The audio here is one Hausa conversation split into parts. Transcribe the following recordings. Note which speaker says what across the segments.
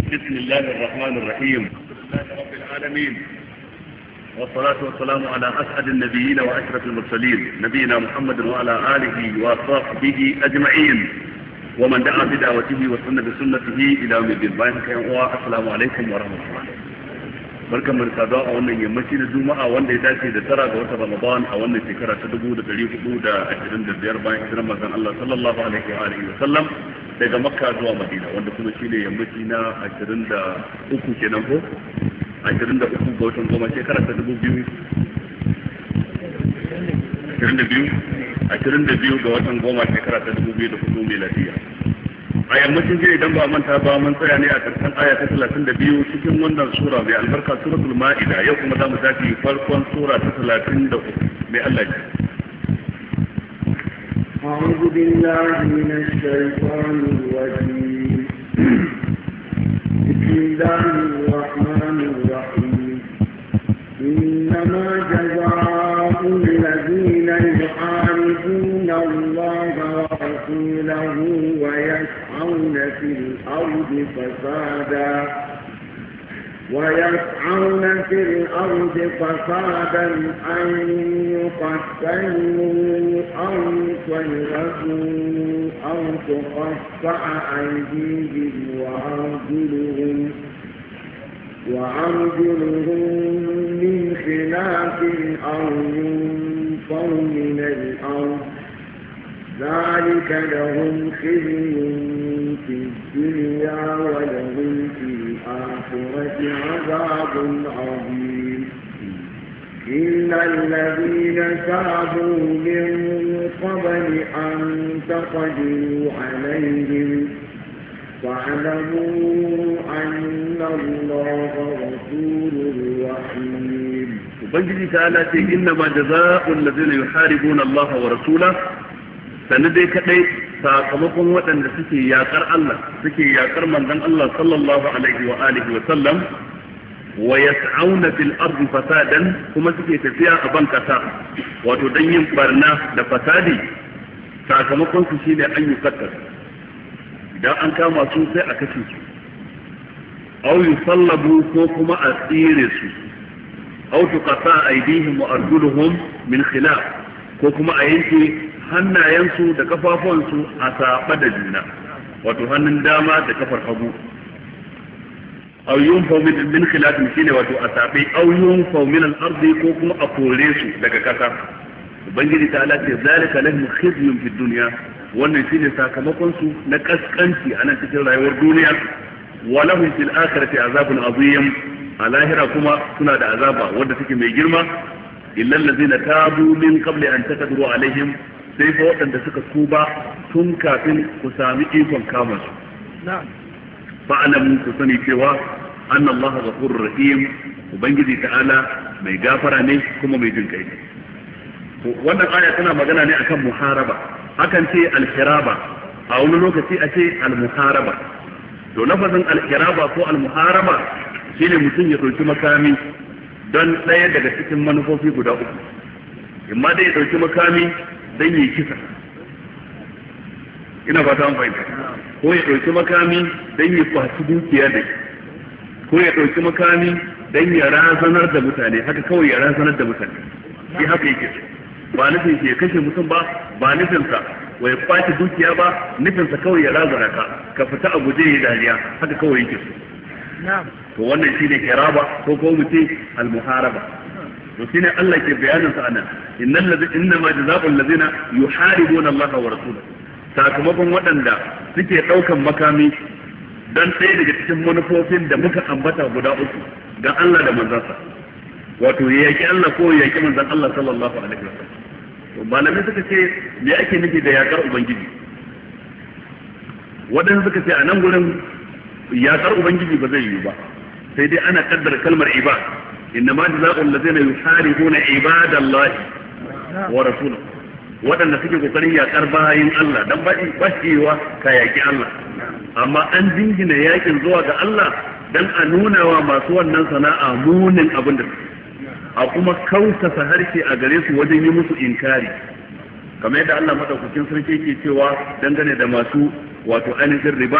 Speaker 1: بسم الله الرحمن الرحيم. الحمد لله رب العالمين، والصلاة والسلام على أسعد النبيين وأشرف المرسلين نبينا محمد وعلى آله وصحبه أجمعين ومن دعا بدعوته وسن بسنته إلى يوم الدين. السلام عليكم ورحمة الله. barkan mu da saduwa a wannan yammaci na Juma'a wanda ya dace da 9 ga watan Ramadan a wannan shekara ta 1425 bayan hijirar manzon Allah sallallahu alaihi wa alihi wa sallam daga Makka zuwa Madina, wanda kuma shine yammaci na 23 kenan ko 23 ga watan goma shekara ta 22 ga watan goma shekara ta 2004 miladiya. A yammacin jiya idan ba manta ba mun tsaya ne a ƙarshen aya ta 32 cikin wannan sura mai albarka suratul Ma'ida. Yau kuma za mu tafi farkon sura ta 33 mai Allah ji.
Speaker 2: أعوذ بالله من الشيطان الرجيم. بسم الله الرحمن الرحيم. إنما جزاء الذين يحاربون الله ورسوله ويسعون في الأرض فسادا أن يقتلوا أو يصلبوا أو تقطع أيديهم وأرجلهم من خلاف أو ينفوا من الأرض ذلك لهم خزي في الدنيا ولهم في الآخرة عذاب عظيم. إلا الذين تابوا من قبل أن تقدروا عليهم فاعلموا أن الله غفور رحيم.
Speaker 1: وبنجي تعالى إنما جزاء الذين يحاربون الله ورسوله sannan dai kadai sakamakon waɗanda suke yakar Allah suke yakar manzon Allah sallallahu alaihi wa alihi wa sallam wa yas'auna fil ardi fasadan, kuma suke tafiya a ban kasa wato dan yin barna da fasadi, sakamakon su shine an yi fatar idan an kama su sai a kashe su, aw yusallabu ko kuma a tsire su, aw tuqata aydihim wa arjuluhum min khilaf ko kuma a yanke hannayensu da kafafuwansu a saba da juna, wato hannun dama da kafar hagu. Auyun faumin min khilafin shine wato a sabe, auyun faumin al-ardi ko kuma a kore su daga kasa. Ubangiji ta Allah ce zalika lahum khizyun fid dunya, wannan shine sakamakon su na kaskanci a nan cikin rayuwar duniya. Wa lahum fil akhirati azabun azim, a lahira kuma suna da azaba wanda take mai girma. Illa allazina tabu min qabli an taqdiru alaihim, sai fa waɗanda suka tuba tun kafin ku sami ikon kama su. Fa'alamu ku sani cewa anna Allah ghafurur rahim, ubangiji ta'ala mai gafara ne kuma mai jin kai. To wannan aya tana magana ne akan muharaba, hakan ce al-hiraba, a wani lokaci a ce al-muharaba. To lafazin al-hiraba ko al-muharaba shine mutum ya ɗauki makami don ɗaya daga cikin manufofi guda uku. Imma dai ya ɗauki makami dan yi kisa, ina fata an fahimta, ko ya ɗauki makami dan yi kwaci dukiya da ko ya ɗauki makami dan ya razanar da mutane, haka kawai ya razanar da mutane, shi haka yake ba nufin shi ya kashe mutum ba nufinsa wa ya kwaci dukiya ba, nufinsa kawai ya razana ka fita a guje ya dariya, haka kawai yake to wannan shine hiraba ko mu ce al-muharaba. to shine Allah ke bayanin sa anan, innama jazaa'ul ladina yuharibuna Allah wa rasulahu, sakamakon waɗanda suke ɗaukan makami dan ɗaya daga cikin manufofin da muka ambata guda uku ga Allah da manzansa, wato ya yaki Allah ko ya yaki manzan Allah sallallahu alaihi wasallam. to malamai suka ce me ake nufi da yakar ubangiji? waɗanda suka ce a nan gurin yakar ubangiji ba zai yi ba, sai dai ana kaddara kalmar ibad. إنما جزاء الذين يحاربون عباد الله ورسوله, waɗanda suke kokarin yakar bayin Allah dan ba shi ka yaki Allah, amma an jingina yakin zuwa ga Allah dan a nuna wa masu wannan sana'a munin abin da a kuma kautasa harshe a gare su wajen yi musu inkari, kamar yadda Allah madaukakin sarki yake cewa dangane da masu wato ainihin riba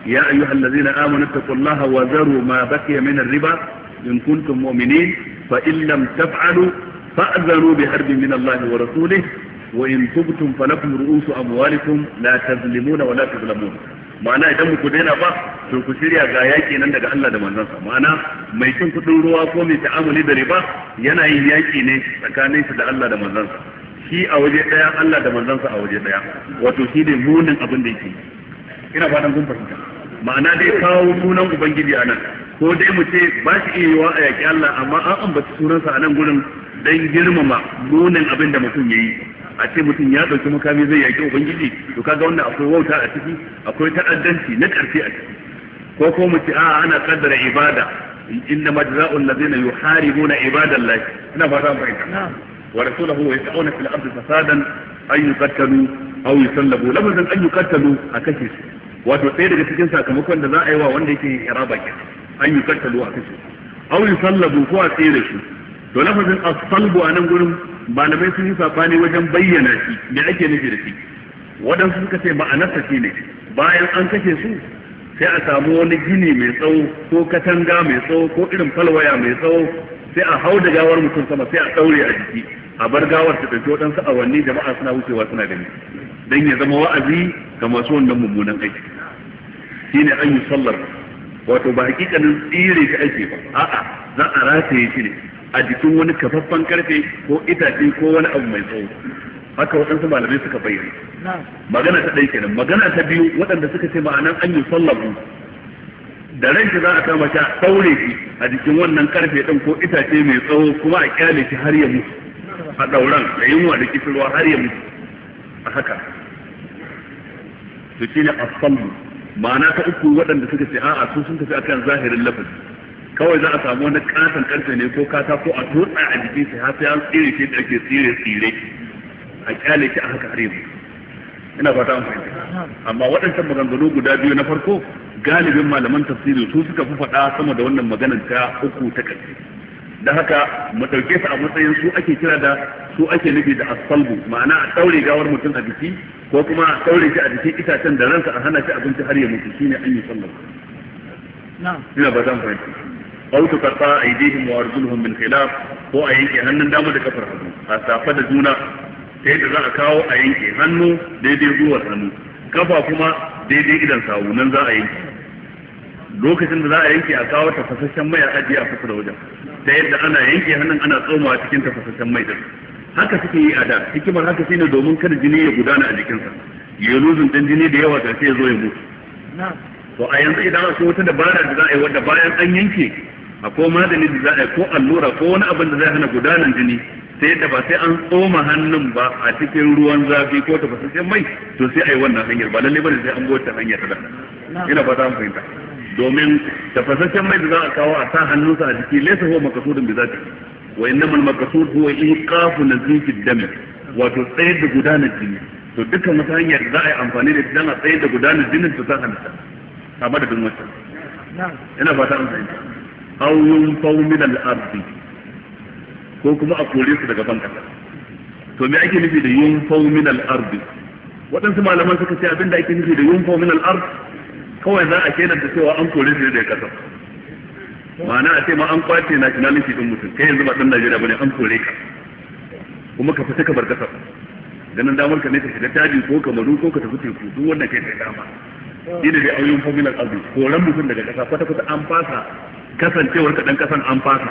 Speaker 1: ya ayyuhallazina amanu taqullaha wa zaru ma baqiya min ar-riba in kuntum mu'minin fa in lam taf'alu fa'zanu bi harbin min Allah wa rasulihi wa in tubtum falakum ru'usu amwalikum la tazlimuna wa la tuzlamun. ma'ana idan ku daina ba to ku shirya ga yaki nan daga Allah da manzansa. ma'ana mai cin kudin ruwa ko mai ta'amuli da riba yana yin yaki ne tsakanin shi da Allah da manzansa. shi a waje daya, Allah da manzansa a waje daya, wato shi ne munin abin da yake. ina fatan kun fahimta. ma'ana dai kawo sunan ubangiji a nan, ko dai mu ce ba shi iya yiwa a yaki Allah, amma an ambaci sunansa a nan gurin dan girmama munin abin da mutum yayi. a ce mutum ya dauki makami zai yaki ubangiji, to kaga wannan akwai wauta a ciki, akwai ta'addanci na karfi a ciki. ko mu ce a'a ana kaddara ibada, inna majza'ul ladina yuharibuna ibadallahi. ina fata mun fahimta. ورسوله ويسعون في الأرض فسادا أن يقتلوا أو يسلبوا لفظا أن يقتلوا أكشف wato ɗaya daga cikin sakamakon da za a yi wa wanda yake iraba ke an yi kattalu a kashe au yi sallabu ko a tsere shi. to lafazin as-salbu a nan gurin malamai sun yi sabani wajen bayyana shi me ake nufi da shi. waɗansu suka ce ma'anarsa shi ne bayan an kashe su sai a samu wani gini mai tsawo ko katanga mai tsawo ko irin falwaya mai tsawo sai a hau da gawar mutum sama sai a ɗaure a jiki a bar gawar ta ɗauki waɗansu awanni jama'a suna wucewa suna gani don ya zama wa'azi ga masu wannan mummunan aiki. shine an yi sallar, wato ba hakikanin tsire shi ake ba, a'a za a rataye shi ne a jikin wani kafaffen karfe ko itace ko wani abu mai tsawo. haka waɗansu malamai suka bayyana. magana ta ɗaya kenan. magana ta biyu waɗanda suka ce ma'anan an yi sallar da ranki za a kama shi a ɗaure shi a jikin wannan karfe ɗin ko itace mai tsawo kuma a kyale shi har ya mutu a ɗauran da yunwa da kishirwa har ya mutu a haka. to shine as-salbu. ma'ana ta uku waɗanda suka ce a'a su sun tafi akan zahirin lafazi, kawai za a samu wani katon karfe ne ko kata ko a tutsa a jikin shi har sai an tsire shi da ake tsire a kyale shi a haka har yanzu. ina fata an fahimta. amma waɗancan maganganu guda biyu na farko galibin malaman tafsiri su suka fi faɗa sama da wannan maganar ta uku ta ƙarshe. da haka mu ɗauke su a matsayin su ake kira da su ake nufi da asalbu, ma'ana a ɗaure gawar mutum a jiki ko kuma a ɗaure shi a jikin itacen da ransa a hana shi abinci har ya mutu shine an yi sallah. ina ba zan fahimta. aw tuqatta aydihim wa arjuluhum min khilaf, ko a yanke hannun dama da kafar hagu a safa da juna ta yadda za a kawo a yanke hannu daidai gwiwar hannu, kafa kuma daidai idan sawu nan za a yanke. lokacin da za a yanke a kawo tafasasshen mai a ajiye a kusa da wajen, ta yadda ana yanke hannun ana tsomawa cikin tafasasshen mai din. haka suke yi a da. hikimar haka shine domin kada jini ya gudana a jikinsa, ya luzun dan jini da yawa sai ya zo ya mutu. to a yanzu idan akwai wata dabara da za a yi wadda bayan an yanke akwai magani da za a yi ko allura ko wani abin da zai hana gudanar jini, sai yadda ba sai an tsoma hannun ba a cikin ruwan zafi ko tafasasshen mai, to sai a yi wannan hanyar. ba lalle bane sai an bi wata hanyar ta da. ina fata an fahimta. domin tafasasshen mai da za a kawo a sa hannunsa a jiki laysa huwa maqsudun bi zati, wa innama al-maqsud huwa iqafu nazifid dam, wato tsayar da gudanar jini. to dukkan wata hanyar da za a yi amfani da ita dan a tsayar da gudanar jinin to ta halitta kama da dun wata. ina fata an fahimta. aw yunfaw min al-ardi, ko kuma a kore su daga ban kasa. to me ake nufi da yunfaw min al-ardi? waɗansu malaman suka ce abinda ake nufi da yunfaw min al-ard kawai za a kenan da cewa an kore su daga kasa. ma'ana a ce ma an kwace nationality din mutum, kai yanzu ba dan Najeriya bane, an kore ka kuma ka fita ka bar kasa. ganin damar ka ne ka shiga daji ko Kamaru ko ka tafi teku, duk wannan kai sai dama. shi ne dai ayyun faminal ardi, koran mutum daga kasa kwata kwata an fasa kasancewar ka dan kasan an fasa.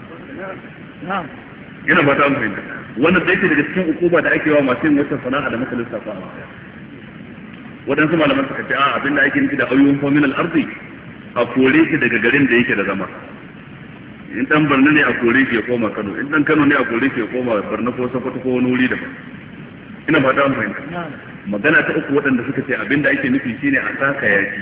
Speaker 1: yana ba ta an fahimta. wannan dai ce daga cikin ukuba da ake wa masu yin wata sana'a da muka lissafa a baya. waɗansu malaman suka ce a abin da ake nufi da ayyun faminal ardi a kore shi daga garin da yake da zama. in dan Borno ne a kore shi ya koma Kano, in dan Kano ne a kore shi ya koma Borno ko Sokoto ko wani wuri daban. ina fata an fahimta. magana ta uku waɗanda suka ce abin da ake nufi shine a saka yaki.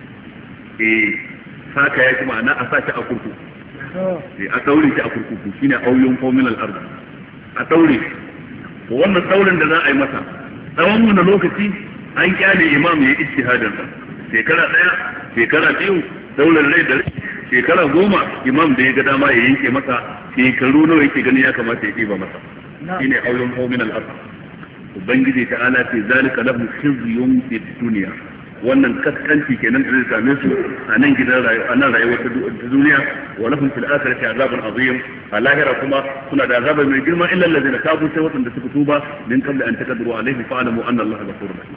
Speaker 1: saka yaki ma'ana a saki a kurkuku. a daure shi a kurkuku shine auyun faminal ardi, a daure. to wannan daurin da za a yi masa tsawon wani lokaci an kyale imam ya yi ijtihadin sa. shekara 1, shekara 2, daular rai da rai, shekara 10 imam da ya ga dama ya yanke masa. shekaru nawa yake gani ya kamata ya ɗiba masa. shine auyun faminal ardi. ubangiji ta'ala ce zalika lahum khizyun fid dunya wannan kaskanci kenan da zai same su a nan gidan rayuwar ta duniya wa lahum fil akhirati azabun azim a lahira kuma suna da azaba mai girma illa allazina tabu sai wadanda suka tuba min qabli an taqdiru alaihim fa'lamu anna allaha ghafurur rahim.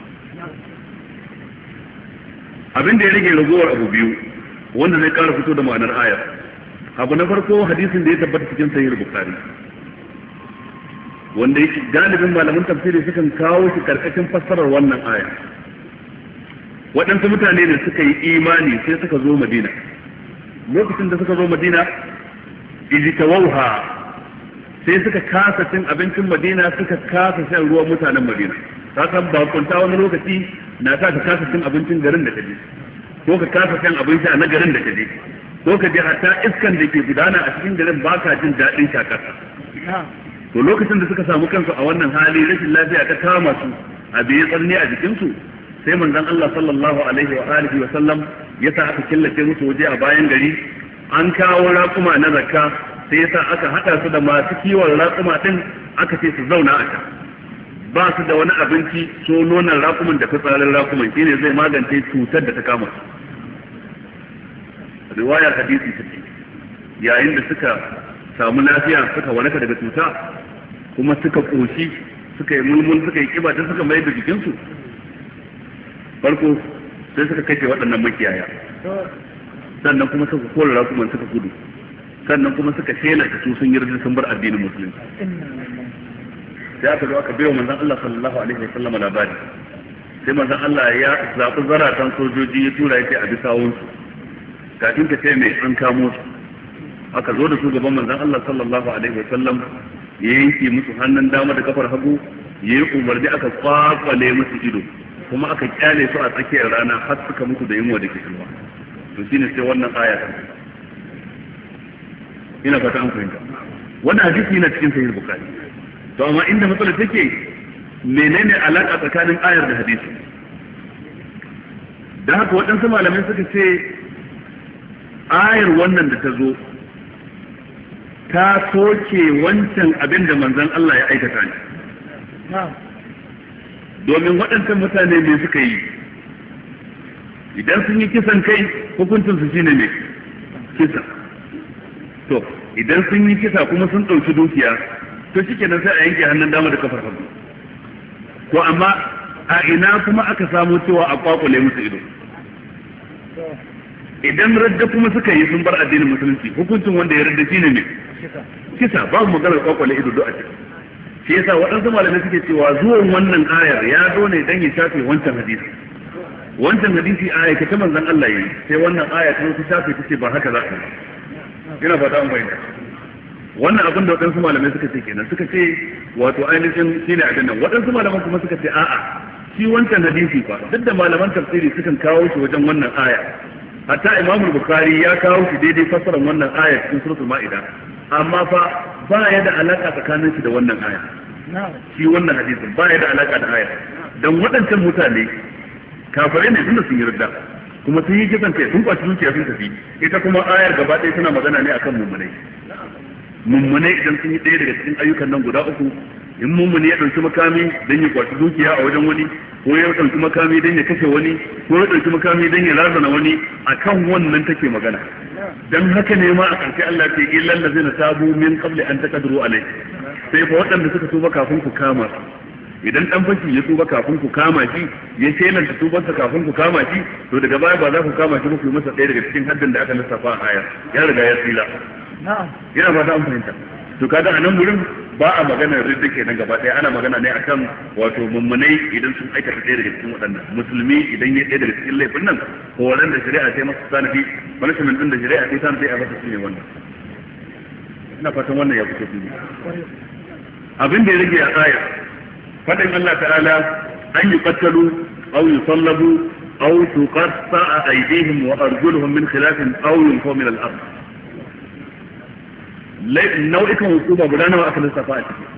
Speaker 1: Abin da ya rage ragowar abu biyu wanda zai kara fito da ma'anar ayar. Abu na farko hadisin da ya tabbata cikin sahih bukhari wanda yake galibin malaman tafsiri sukan kawo shi karkashin fassarar wannan aya. Waɗansu mutane da suka yi imani sai suka zo Madina. Lokacin da suka zo Madina ijtawauha sai suka kasa cin abincin Madina, suka kasa shan ruwan mutanen Madina. Ka san ba kunta wani lokaci na sa ka kasa cin abincin garin da kaje ko ka kasa shan abinci a na garin da kaje ko ka je hatta iskan da ke gudana a cikin garin baka jin daɗin shakar. To lokacin da suka samu kansu a wannan hali rashin lafiya ta kama su a biye tsarni a jikinsu sai manzon Allah sallallahu alaihi wa alihi wa sallam ya sa aka killace musu waje a bayan gari, an kawo raƙuma na zakka sai ya sa aka haɗa su da masu kiwon raƙuma ɗin aka ce su zauna a can. Ba su da wani abinci so nonon raƙuman da fitsarin raƙuman shine zai magance cutar da ta kama su. Riwayar hadisi ta ce yayin da suka samu lafiya suka waraka daga cuta kuma suka koshi suka yi mulmul suka yi kiba ta suka mai da jikinsu, farko sai suka kashe waɗannan makiyaya, sannan kuma suka kore rakuman suka gudu, sannan kuma suka shelanta su sun yarda sun bar addinin musulunci. Sai aka zo aka bai wa manzon Allah sallallahu alaihi wa sallam labari, sai manzon Allah ya zaɓi zaratan sojoji ya tura yake a bisa wunsu kafin ka ce mai an kamo su. Aka zo da su gaban manzon Allah sallallahu alaihi wa sallam ya yanke musu hannun dama da kafar hagu, ya yi umarni aka kwakwale musu ido, kuma aka kyale su a tsakiyar rana har suka mutu da yunwa da kishirwa. To shine sai wannan aya ta ina fata an fahimta. Wannan hadisi yana cikin sahih bukhari. To amma inda matsalar take menene alaka tsakanin ayar da hadisi? Da haka waɗansu malamai suka ce ayar wannan da ta zo ta soke wancan abin da manzon Allah ya aikata ne. Domin waɗancan mutane ne suka yi, idan sun yi kisan kai hukuncinsu shine ne kisa. To idan sun yi kisa kuma sun ɗauki dukiya to shikenan sai a yanke hannun dama da kafar hagu. To amma a ina kuma aka samu cewa a kwakwale musu ido? Idan radda kuma suka yi sun bar addinin musulunci, hukuncin wanda ya radda shine ne kisa, babu maganar kwakwale ido do a cikin. Shi yasa waɗansu malamai suke cewa zuwan wannan ayar ya zo ne dan ya shafe wancan hadisi. Wancan hadisi aya ke ta manzon Allah yi, sai wannan aya ta zo shafe ta ce ba haka za ka yi. Ina fata an bayyana. Wannan abin da waɗansu malamai suka ce kenan, suka ce wato ainihin shine abin nan. Waɗansu malaman kuma suka ce a'a, shi wancan hadisi fa duk da malaman tafsiri sukan kawo shi wajen wannan aya. Hatta Imam Bukhari ya kawo shi daidai fassarar wannan aya cikin suratul Ma'ida. Amma fa ba ya da alaka tsakanin shi da wannan aya. Shi wannan hadisin ba ya da alaka da aya. Dan waɗancan mutane kafirai ne tunda sun yi ridda, kuma sun yi kisan kai sun kwaci zuciya sun tafi. Ita kuma ayar gaba ɗaya tana magana ne akan mummunai. Mummunai idan sun yi ɗaya daga cikin ayyukan nan guda uku, in mummuni ya ɗauki makami don ya kwaci dukiya a wajen wani, ko ya ɗauki makami don ya kashe wani, ko ya ɗauki makami don ya razana wani, akan wannan take magana. Dan haka ne ma a ƙarshe Allah ce illal ladzina tabu min qabli an taqdiru alayhi. Sai fa waɗanda suka tuba kafin ku kama su. Idan dan fashi ya tuba kafin ku kama shi, ya shelanta tubarsa kafin ku kama shi, to daga baya ba za ku kama shi ba ku yi masa ɗaya daga cikin haddin da aka lissafa a aya. Ya riga ya tsira. Yana ba ta an fahimta. To kaga a nan gurin ba a magana ridda kenan gaba ɗaya, ana magana ne akan wato mummunai idan sun aikata ɗaya daga cikin waɗannan. Musulmi idan ya ɗaya daga cikin laifin nan, horon da shari'a ta masa sanafi, punishment din da shari'a ta sanafi a masa shine wannan. Ina fatan wannan ya fito fili. Abin da ya rage a ayar fadin Allah ta'ala an yi qattalu aw yusallabu aw tuqatta'a aydihim wa arjuluhum min khilafin aw yunfaw min al-ard. Nau'ikan hukuma guda nawa aka lissafa a ciki?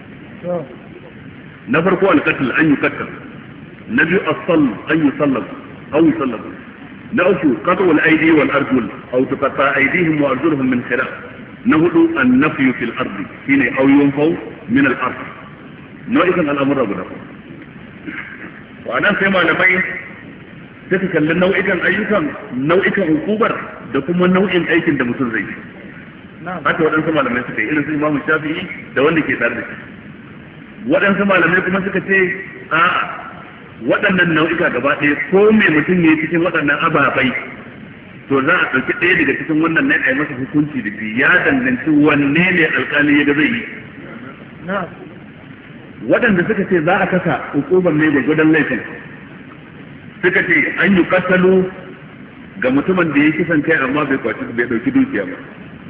Speaker 1: Na farko al-qatl an yuqattal, na biyu as-sall an yusallab aw yusallab, na uku qat'u al-aydi wal arjul aw tuqatta'a aydihim wa arjuluhum min khilaf, na hudu an-nafyu fil ard shine aw yunfaw min al-ard. Nau'ikan al'amura guda. Wa nan sai malamai sai ka kalli nau'ikan ayyukan, nau'ikan hukubar da kuma nau'in aikin da mutum zai yi. Haka waɗansu malamai suka yi, irin su Imam Shafi'i da wanda ke tare da shi. Waɗansu malamai kuma suka ce a'a, waɗannan nau'ika gaba ɗaya ko me mutum ya yi cikin waɗannan ababai, to za a ɗauki ɗaya daga cikin wannan ne a yi masa hukunci da shi, ya danganci wanne ne alƙali ya ga zai yi. Waɗanda suka ce za a kasa hukubar ne gwargwadon laifin, suka ce an yi kasalu ga mutumin da ya kisan kai amma bai ɗauki dukiya ba.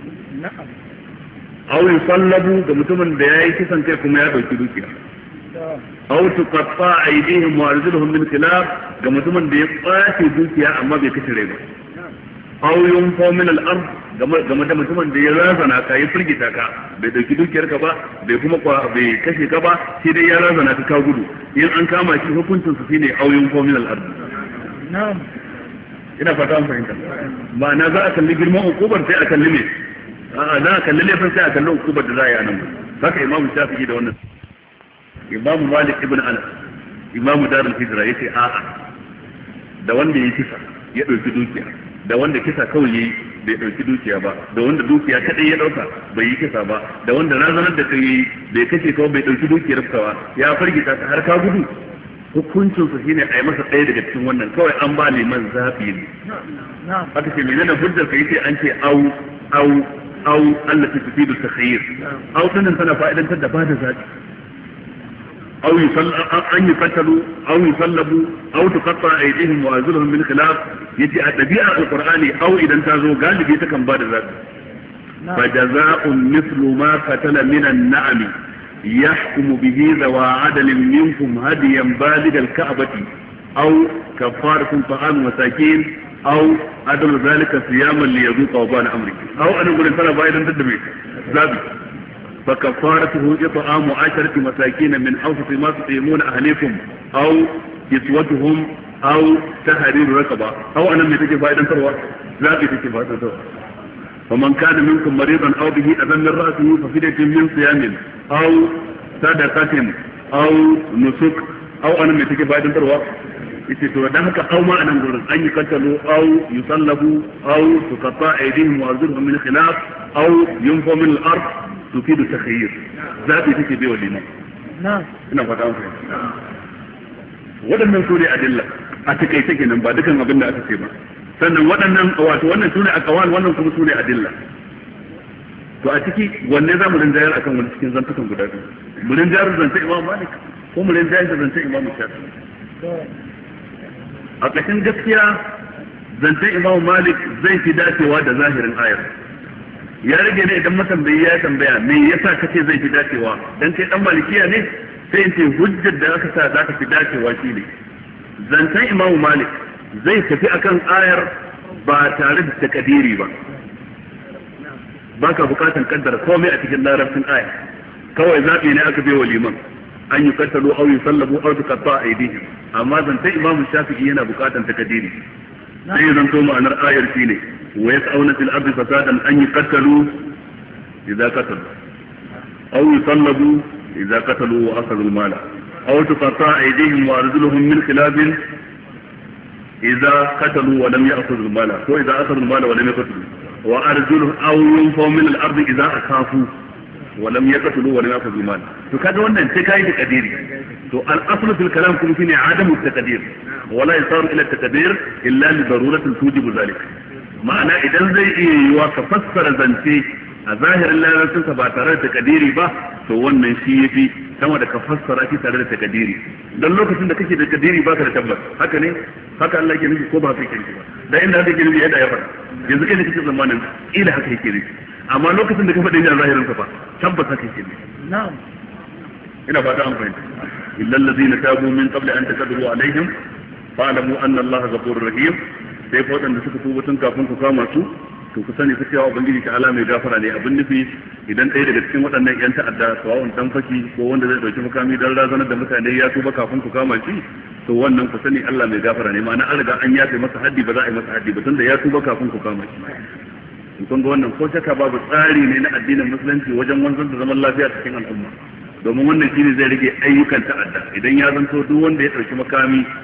Speaker 1: Aw yusallabu ga mutumin da ya yi kisan kai kuma ya ɗauki dukiya. Aw tuqatta aydihim wa arjuluhum min khilaf ga mutumin da ya kwace dukiya amma bai kashe rai ba. Aw yunfa min al-ard game da mutumin da ya razana ka ya firgita ka bai dauki dukiyar ka ba bai kuma bai kashe ka ba shi dai ya razana ka gudu in an kama shi hukuncin su shine aw yunfa min al-ard. Na'am, ina fata an fahimta. Ma'ana za a kalli girman hukubar sai a kalli me a'a za a kalli laifin sai a kalli hukubar da za a yi anan. Haka Imam Shafi'i da wannan Imam Malik ibn Anas Imam Darul Hijra yace a'a, da wanda ya kisa ya dauki dukiya da wanda kisa kawai yayi bai dauki dukiya ba, da wanda dukiya kadai ya dauka bai yi kisa ba, da wanda razanar da kai bai kace kawai bai dauki dukiyar ka ba ya fargita ka har ka gudu, hukuncin su shine a yi masa ɗaya daga cikin wannan, kawai an ba liman zafi ne. Haka ce menene hujjar ka yace an ce au Allah ta tafi da takhayyur, au dinnan tana fa'idantar da ba da zafi. أو أن يقتلوا أو يصلبوا أو تقطع أيديهم وأرجلهم من خلاف يتي الطبيعة القرآن أو إذا انتهزوا قال لي بيتكم بعد ذلك فجزاء مثل ما قتل من النعم يحكم به ذوى عدل منكم هديا بالغ الكعبة أو كفارة طعام مساكين أو عدل ذلك صياما ليذوق وبال أمره أو أنا أقول إنسان بايدا تدبي ذابي فكفارته إطعام 10 مساكين من أوسط ما تطعمون أهليكم أو كسوتهم أو تحرير رقبة أو أنا من تجي فائدة تروى لا تجي فائدة تروى فمن كان منكم مريضا أو به أذى من رأسه ففدية من صيام أو صدقة أو نسك أو أنا من تجي فائدة تروى yace to dan haka au ma anan gurin an yi katalu au yusallabu au tuqatta aydihim wa arjuluhum min khilaf au yunfa min al-ard tufidu takhayyur zabi take bai walima ina fata an fahimta wadannan sune adilla a takeice kenan ba dukan abin da aka ce ba sannan wadannan wato wannan sune aqwal wannan kuma sune adilla to a ciki wanne zamu rinjayar akan wani cikin zantukan guda biyu mu rinjayar zance Imam Malik ko mu rinjayar zance Imam Shafi'i a ƙashin gaskiya zancen Imam Malik zai fi dacewa da zahirin ayar ya rage ne idan matambayi ya tambaya me yasa kace zai fi dacewa dan kai dan malikiya ne sai in ce hujjar da aka sa za ka fi dacewa shine zancen Imam Malik zai tafi akan ayar ba tare da takadiri ba baka bukatan kaddara komai a cikin larabcin ayar kawai zabi ne aka bai wa liman an yi kattalo au yi sallabu au tukatta a aidihim amma zantai imamu shafi'i yana bukatan takadiri sai zanto ma'anar ayar shi ne wa yas'auna fil ardi fasadan an yi kattalo idza qatalu au yi sallabu idza qatalu wa asalu mala au tukatta a aidihim wa arjuluhum min khilafin idza qatalu wa lam ya'khudhu mala ko idza asalu mala wa lam yaqtulu wa arjuluhum aw yunfaw min al ardi idza akhafu ولم يقتلوا ولم يأخذوا المال to kaga wannan sai kai takdiri to al-asl fil kalam kuma shine adam at-taqdir wala yasar ila at-taqdir illa li daruratin tujibu zalik ma'ana idan zai iya yiwa ka fassara zance a zahirin larabcinsa ba tare da takdiri ba to wannan shi yafi sama da ka fassara shi tare da takdiri dan lokacin da kake da takdiri baka da tabbas haka ne haka Allah yake nufi ko ba haka yake nufi ba da inda haka yake nufi yadda ya fara yanzu kai ne kake zamanin ila haka yake nufi amma lokacin da ka faɗi a zahirin sa fa tabbas haka yake nufi na'am ina fata an fahimta illa allazina tabu min qabli an taqdiru alaihim fa'lamu anna allaha ghafurur rahim sai fa wadanda suka tuba tun kafin ku kama su to ku sani fa cewa ubangiji ta ala mai gafara ne abin nufi idan ɗaya daga cikin waɗannan yan ta'adda sawa'un dan faki ko wanda zai dauki makami dan razanar da mutane ya tuba kafin ku kama shi to wannan ku sani Allah mai gafara ne ma'ana an riga an yafe masa haddi ba za a yi masa haddi ba tunda ya tuba kafin ku kama shi kun ga wannan ko shakka babu tsari ne na addinin musulunci wajen wanzar da zaman lafiya cikin al'umma domin wannan shine zai rage ayyukan ta'adda idan ya zanto duk wanda ya dauki makami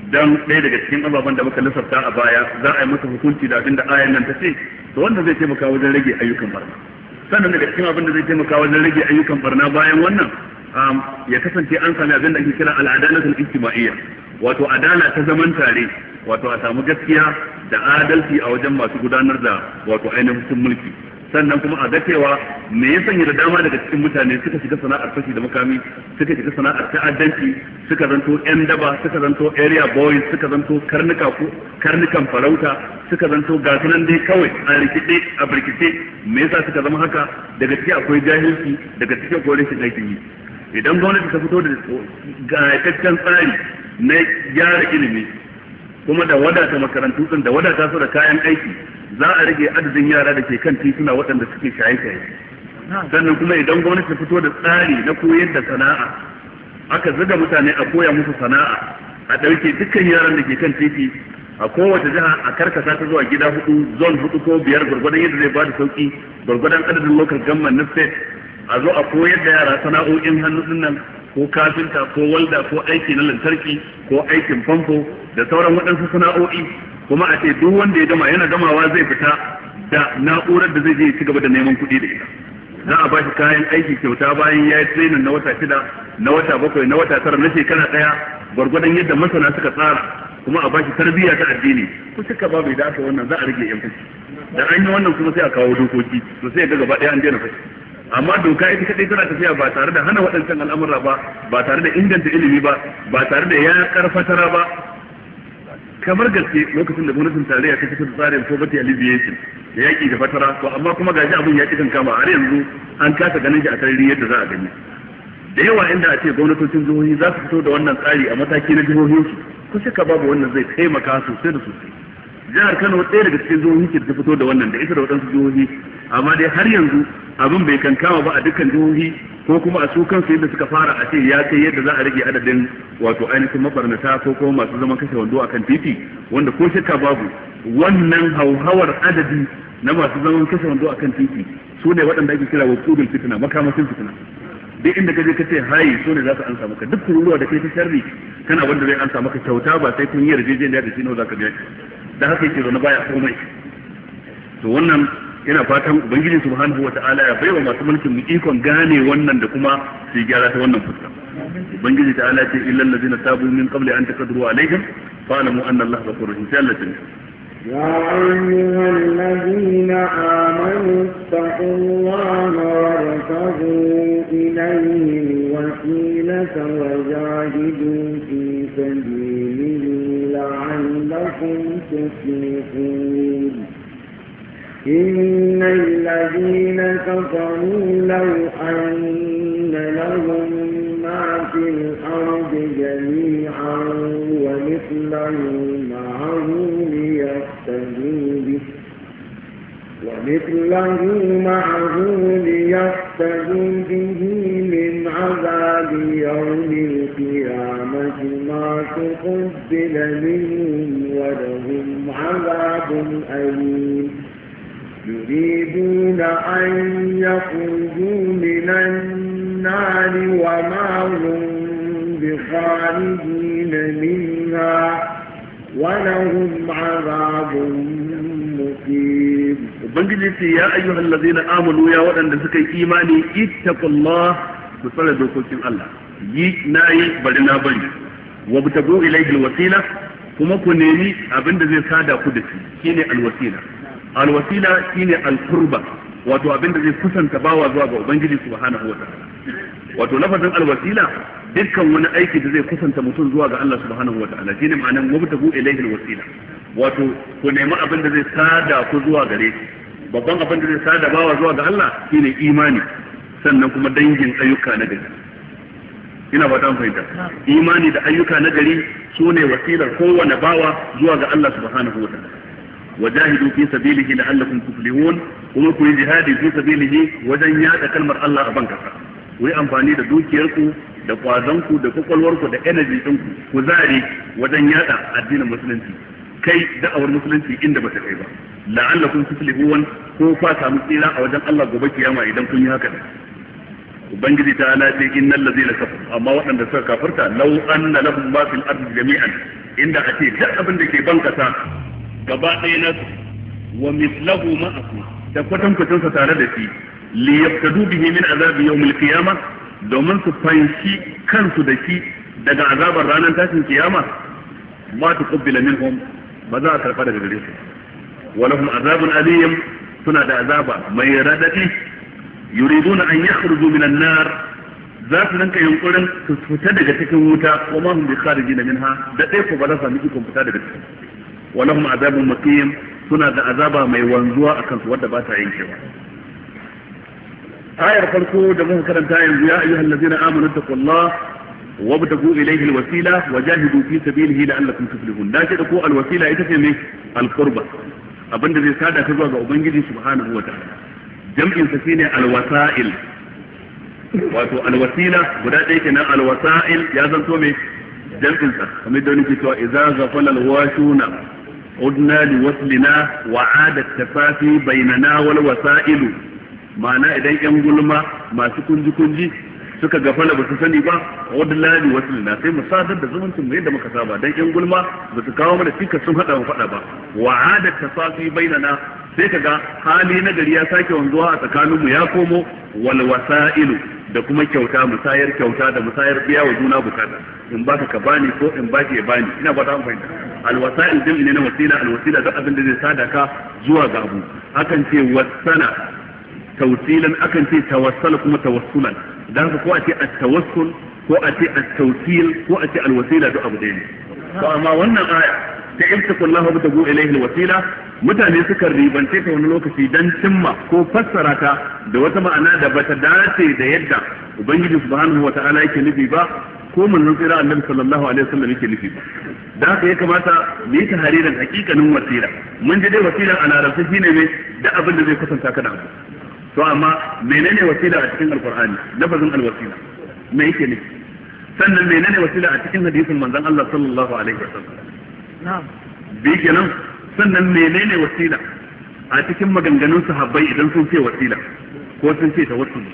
Speaker 1: dan ɗaya daga cikin ababen da muka lissafta a baya za a yi masa hukunci da abinda ayan nan ta ce, to wanda zai taimaka wajen rage ayyukan barna. Sannan daga cikin abin da zai taimaka wajen rage ayyukan barna bayan wannan ya kasance an sami abin da ake kira al'adalatul ijtima'iyya, wato adala ta zaman tare, wato a samu gaskiya da adalci a wajen masu gudanar da wato ainihin mulki. Sannan kuma a ga cewa me ya sanya da dama daga cikin mutane suka shiga sana'ar fashi da makami, suka shiga sana'ar ta'addanci, suka zanto yan daba, suka zanto area boys, suka zanto karnukan farauta, suka zanto gasunan dai kawai a birkice. Me yasa suka zama haka? Daga ciki akwai jahilci, daga ciki akwai rashin aikin yi. Idan gwamnati ta fito da gayataccen tsari na gyara ilimi kuma da wadata makarantu din da wadata su da kayan aiki, za a rage adadin yara da ke kan tituna waɗanda suke shaye-shaye. Sannan kuma idan gwamnati ta fito da tsari na koyar da sana'a, aka zuga mutane a koya musu sana'a, a ɗauke dukkan yaran da ke kan titi a kowace jiha a karkasa ta zuwa gida 4, zone 4 ko 5 gwargwadon yadda zai bada sauki, gwargwadon adadin local government na state, a zo a koyar da yara sana'o'in hannu din nan, ko kafinta ko walda ko aiki na lantarki ko aikin famfo da sauran waɗansu sana'o'i. Kuma a ce duk wanda ya gama yana gamawa zai fita da na'urar da zai je ci gaba da neman kuɗi da ita. Za a ba shi kayan aiki kyauta bayan ya yi training na wata 6, na wata 7, na wata 9, na shekara 1, gwargwadon yadda masana suka tsara, kuma a ba shi tarbiyya ta addini. Ko shakka babu idan aka wannan za a rage yan fashi. Da an yi wannan kuma sai a kawo dokoki, to sai ga gaba ɗaya an daina fashi. Amma doka ita kadai tana tafiya ba tare da hana waɗancan al'amura ba tare da inganta ilimi ba tare da ya karfatara ba. Kamar gaske lokacin da gwamnatin tarayya ta fitar da tsarin poverty alleviation da yaki da fatara, to amma kuma gaji abin ya kikan kama har yanzu an kasa ganin shi a sarari yadda za a gani. Da yawa inda a ce gwamnatocin jihohi za su fito da wannan tsari a mataki na jihohinsu, ko shakka babu wannan zai taimaka sosai da sosai. Jihar Kano ɗaya daga cikin jihohi ke ta fito da wannan da ita da waɗansu jihohi, amma dai har yanzu abin bai kankama ba a dukkan jihohi, ko kuma a su kansu yadda suka fara a ce ya kai yadda za a rage adadin wato ainihin mabarnata ko kuma masu zaman kashe wando akan titi, wanda ko shakka babu wannan hauhawar adadi na masu zaman kashe wando akan titi su ne waɗanda ake kira waqudul fitna, makamashin fitna. Duk inda ka je ka ce hayi so ne za su ansa maka, duk kururuwa da kai ta sharri kana wanda zai ansa maka kyauta ba sai kun yi yarjejeniya da shi ne za ka biya. Da haka yake zaune baya komai. To wannan ina fatan ubangiji subhanahu wata'ala ya baiwa masu mulkin mu ikon gane wannan da kuma su gyara ta wannan fuska. Ubangiji ta'ala ce illal ladina tabu min qabli an taqdiru alaihim fa'lamu anna allaha ghafurur rahim. Sai Allah ya
Speaker 2: يا أيها الذين آمنوا اتقوا الله وابتغوا إليه الوسيلة وجاهدوا في سبيله لعلكم تفلحون. إن الذين كفروا لو أن لهم ما في الأرض جميعا ومثله معه ليفتدوا به من عذاب يوم القيامة ما تقبل منهم ولهم عذاب أليم. يريدون أن يخرجوا من النار وما هم بخارجين منها ولهم عذاب مقيم.
Speaker 1: ubangiji ya ayyuhal ladina amanu ya waɗanda suka yi imani ittaqullah ku tsare dokokin Allah, yi nayi bari na bari, wa butagu ilayhi alwasila kuma ku nemi abinda zai sada ku da shi shine alwasila. Alwasila shine alqurba, wato abinda zai kusanta bawa zuwa ga ubangiji subhanahu wataala. Wato lafazin alwasila dukkan wani aiki da zai kusanta mutum zuwa ga Allah subhanahu wataala shine ma'anar wa butagu ilayhi alwasila, wato ku nemi abinda zai sada ku zuwa gare shi. Babban abin da zai sada bawa zuwa ga Allah shine imani, sannan kuma dangin ayyuka na gari. Ina ba ta fahimta, imani da ayyuka na gari sune wasilar kowane bawa zuwa ga Allah subhanahu wa ta'ala. Wajahidu fi sabilihi la'allakum tuflihun, kuma ku yi jihadi fi sabilihi wajen yada kalmar Allah a ban kasa. Ku yi amfani da dukiyarku da kwazanku da kwakwalwarku da energy ɗinku ku zare wajen yada addinin musulunci, kai da'awar musulunci inda ba ta kai ba. La'allakum tuflihun, ko fa samu tsira a wajen Allah gobe kiyama idan kun yi haka. Ubangiji ta ala ce innal ladzina kafaru, amma waɗanda suka kafarta law anna lahum ma fil ardi jami'an, inda a ce duk abin da ke ban kasa gaba ɗaya na wa mislahu ma'ahu da kwatankwacin sa tare da shi li yaftadu bihi min azabi yawmil qiyamah domin su fanshi kansu da shi daga azabar ranar tashin kiyama ma tuqbila minhum ba za a karba daga gare su walahum azabun alim suna da azaba mai radadi yuriduna an yakhruju minan nar za su ranka yunkurin su fita daga cikin wuta wa ma hum bi kharijin minha da dai ko ba za su miki fita daga cikin walahum azabun muqim suna da azaba mai wanzuwa akan su wanda ba ta yankewa ayar farko da muka karanta yanzu ya ayyuhal ladzina amanu taqullaha wabtagu ilayhi alwasila wajahidu fi sabilihi la'allakum tuflihun da ce da ko alwasila ita ce ne alqurba abinda zai sada ka zuwa ga ubangiji subhanahu wa ta'ala jam'in sa shine alwasail wato alwasila guda ɗaya kenan alwasail ya zanto me jam'in sa kamar da nake cewa idza ghafala alwashuna udna liwaslina wa 'ada tafafi bainana wal wasailu ma'ana idan yan gulma masu kunji suka gafala ba su sani ba wallahi wasu na sai mu sadar da zumuncin mu yadda muka saba dan yan gulma ba su kawo mana cikas sun hada mu fada ba wa'ada tasafi bainana sai kaga hali na gari ya sake wanzuwa a tsakanin mu ya komo wal wasailu da kuma kyauta musayar kyauta da musayar biya wa juna bukata in baka ka bani ko in baki ya bani ina ba ta fahimta al wasail din ne na wasila al wasila da abin da zai sada ka zuwa ga abu akan ce wasana tawsilan akan ce tawassal kuma tawassulan dan ko a ce at-tawassul ko a ce at-tawsil ko a ce al-wasila duk abu ɗaya ne to amma wannan aya ta ibtakullahu bitagu ilayhi al-wasila mutane suka ribance ta wani lokaci dan cimma ko fassara ta da wata ma'ana da bata dace da yadda ubangiji subhanahu wata'ala yake nufi ba ko manzon tsira annabi sallallahu alaihi wasallam yake nufi ba da haka ya kamata mu yi tahririn hakikanin wasila mun ji dai wasila a larabci shine ne da abin da zai kusanta ka da abu to amma menene wasila a cikin alqur'ani lafazin alwasila me yake ne sannan menene wasila a cikin hadisin manzon Allah sallallahu alaihi wasallam na'am bi kenan sannan menene wasila a cikin maganganun sahabbai idan sun ce wasila ko sun ce tawassul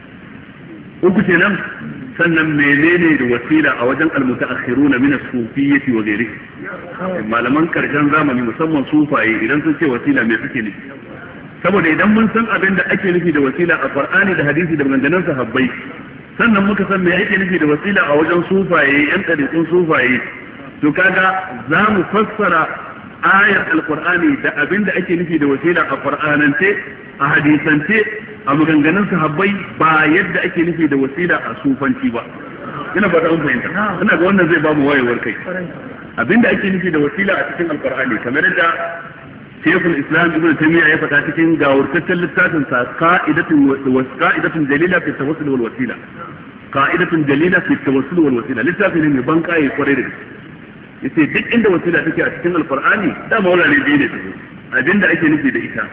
Speaker 1: uku kenan sannan menene da wasila a wajen almutaakhiruna min as-sufiyyati wa ghairihi malaman karshen zamani musamman sufaye idan sun ce wasila me suke nufi saboda idan mun san abin da ake nufi da wasila a Qur'ani da hadisi da maganganun sahabbai sannan muka san me ake nufi da wasila a wajen sufaye yan ɗariƙun sufaye to kaga za mu fassara ayar alqur'ani da abin da ake nufi da wasila a Qur'anance a hadisance a maganganun sahabbai ba yadda ake nufi da wasila a sufanci ba ina ba ta an fahimta ina ga wannan zai ba mu wayewar kai abin da ake nufi da wasila a cikin alqur'ani kamar yadda Sheikhul Islam Ibn Taymiyyah ya fata cikin gawurtaccen littafin sa qa'idatun dalila fi tawassul wal wasila qa'idatun dalila fi tawassul wal wasila littafin ne mai ban kai kwarai da gaske yace duk inda wasila take a cikin alqur'ani da maula ne biye ne abinda ake nufi da ita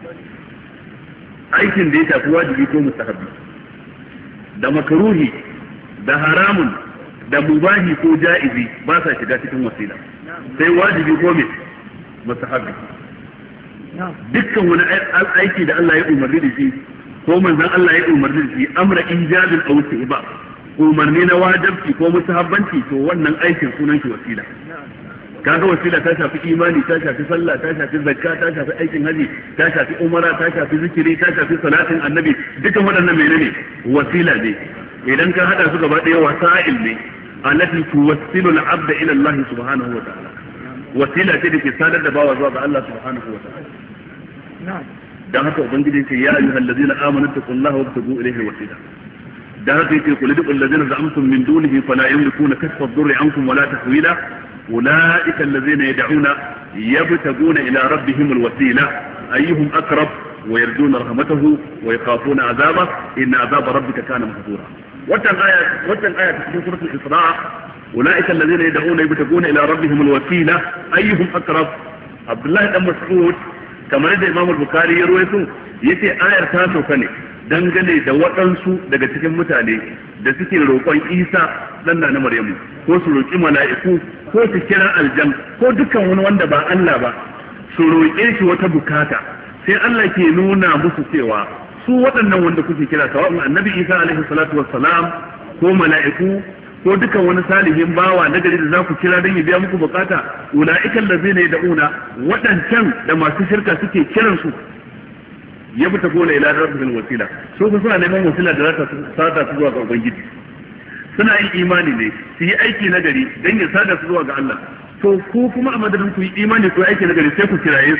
Speaker 1: aikin da ya tafi wajibi ko mustahabi da makruhi da haramun da mubahi ko ja'izi ba sa shiga cikin wasila sai wajibi ko me mustahabi dukkan wani aiki da Allah ya umarni da shi ko manzon Allah ya umarni da shi amra ijabin aw ba umarni na wajibi ko mustahabbanci to wannan aikin sunan shi wasila kaga wasila ta shafi imani ta shafi sallah ta shafi zakka ta shafi aikin haji ta shafi umara ta shafi zikiri ta shafi salatin annabi dukkan waɗannan menene wasila ne idan ka hada su gaba ɗaya wasa'il ne allati tuwassilu al-'abda ila Allah subhanahu wa ta'ala wasila ce da ke sadar da bawa zuwa ga Allah subhanahu wa ta'ala dan haka ubangiji ce ya ayyuhal ladina amanu taqullaha wabtagu ilayhi wasila dan haka yake kullu dukul ladina za'amtum min dunihi fala yamlikuna kashfa ad-durri ankum wala tahwila ulaika alladhina yad'una yabtaguna ila rabbihim al-wasila ayyuhum aqrab wa yarjuna rahmatahu wa yakhafuna 'adaba inna 'adaba rabbika kana mahdura wannan aya cikin suratul isra ulaika alladhina yad'una yabtaguna ila rabbihim al-wasila ayyuhum aqrab Abdullah dan Mas'ud kamar da Imam Bukhari ya rawaito yace ayar ta sauka ne dangane da waɗansu daga cikin mutane da suke roƙon Isa dan na Maryamu ko su roƙi mala'iku ko su kira aljan ko dukkan wani wanda ba Allah ba su roƙe shi wata bukata sai Allah ke nuna musu cewa su waɗannan wanda kuke kira sawa'un annabi Isa alaihi salatu wassalam ko mala'iku ko dukan wani salihin bawa na gari da za ku kira don ya biya muku bukata ula'ikan da zai ne da'una waɗancan da masu shirka suke kiransu ya bi ta gona ila rabbul wasila so ku suna neman wasila da za ta sada su zuwa ga ubangiji suna yin imani ne su yi aiki na gari don ya sada su zuwa ga Allah to ku kuma a madadin ku yi imani ku yi aiki na gari sai ku kiraye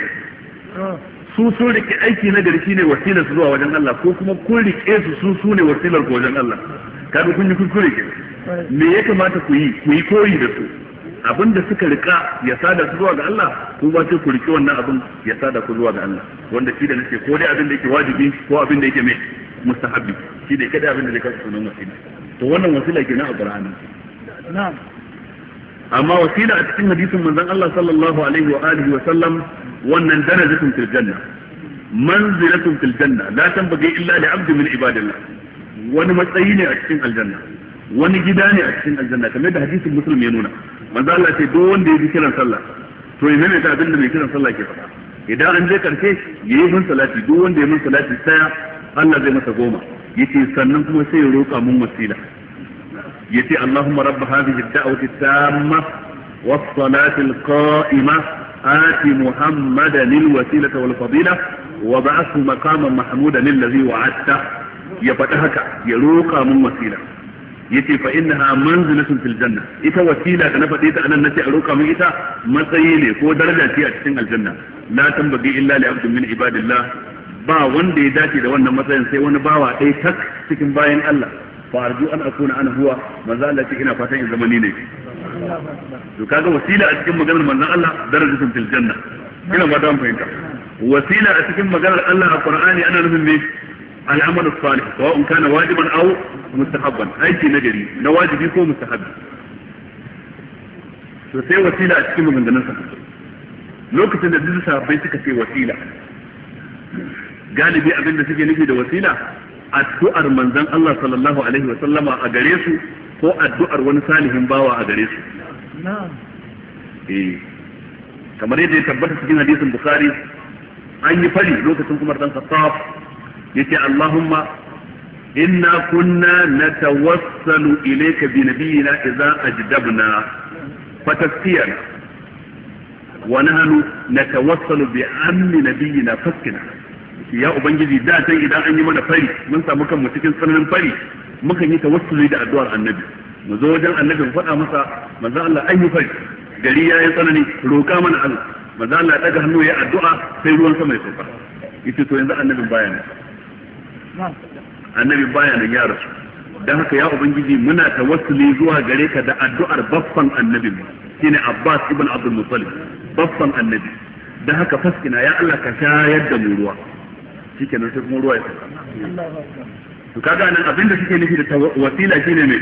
Speaker 1: su sun rike aiki na gari shine wasilar su zuwa wajen Allah ko kuma kun rike su ne wasilar ku wajen Allah kaga kun yi kuskure ke me ya kamata ku yi koyi da su abinda suka rika ya sada su zuwa ga Allah ko ba sai ku rike wannan abin ya sada ku zuwa ga Allah wanda shi da nake ko dai abin da yake wajibi ko abin da yake mai mustahabi shi da kada abin da zai kasu sunan wasila to wannan wasila kenan a Qur'ani na'am amma wasila a cikin hadisin manzon Allah sallallahu alaihi wa alihi wa sallam wannan darajatun fil janna manzilatun fil janna la tanbaghi illa li 'abdin min ibadillah wani matsayi ne a cikin aljanna wani gida ne a cikin aljanna kamar da hadisin muslim ya nuna manzo Allah ce duk wanda ya ji kiran sallah to ya nuna abin da mai kiran sallah ke faɗa idan an je karshe yayi mun salati duk wanda ya mun salati saya Allah zai masa 10 yace sannan kuma sai ya roƙa mun wasila yace Allahumma rabb hadhihi ad-da'wati at-tamma was-salati al-qa'ima آتِ محمدا الوسيلة والفضيلة وبعثه مقاما محمودا الذي وعدته يفتحك يروقا من وسيلة yace fa innaha manzilatun fil janna ita wasila da na faɗi ta anan nace a roƙa min ita matsayi ne ko daraja ce a cikin aljanna la tambagi illa li abdin min ibadillah ba wanda ya dace da wannan matsayin sai wani bawa ɗaya tak cikin bayan Allah fa arju an akuna ana huwa manzo Allah ce ina fatan in zamani ne to kaga wasila a cikin maganar manzon Allah darajatun fil janna ina ba da fahimta wasila a cikin maganar Allah a Qur'ani ana nufin me العمل الصالح سواء كان واجبا او مستحبا aiki nagari na wajibi ko mustahabi to sai wasila a cikin maganganun sa lokacin da duk sahabbai suka ce wasila galibi abinda suke nufi da wasila addu'ar manzon Allah sallallahu alaihi wa sallama a gare su ko addu'ar wani salihin bawa a gare su na'am kamar yadda ya tabbata cikin hadisin Bukhari an yi fari lokacin Umar dan Khattab yace Allahumma inna kunna natawassalu ilayka bi nabiyyina idza ajdabna fatasqiyana wa nahnu natawassalu bi ammi nabiyyina faskina ya ubangiji da sai idan an yi mana fari mun samu kanmu cikin tsananin fari mukan yi tawassuli da addu'ar annabi mu zo wajen annabi mu faɗa masa manzo Allah an yi fari gari yayin tsanani roka mana Allah manzo Allah daga hannu ya addu'a sai ruwan sama ya sauka yace to yanzu annabin baya ne annabi baya nan ya rasu dan haka ya ubangiji muna tawassuli zuwa gare ka da addu'ar baffan annabi shine Abbas ibn Abdul Muttalib baffan annabi dan haka faskina ya Allah ka shayar da mu ruwa shikenan sai kuma ruwa ya sauka to kaga nan abinda suke nufi da wasila shine mai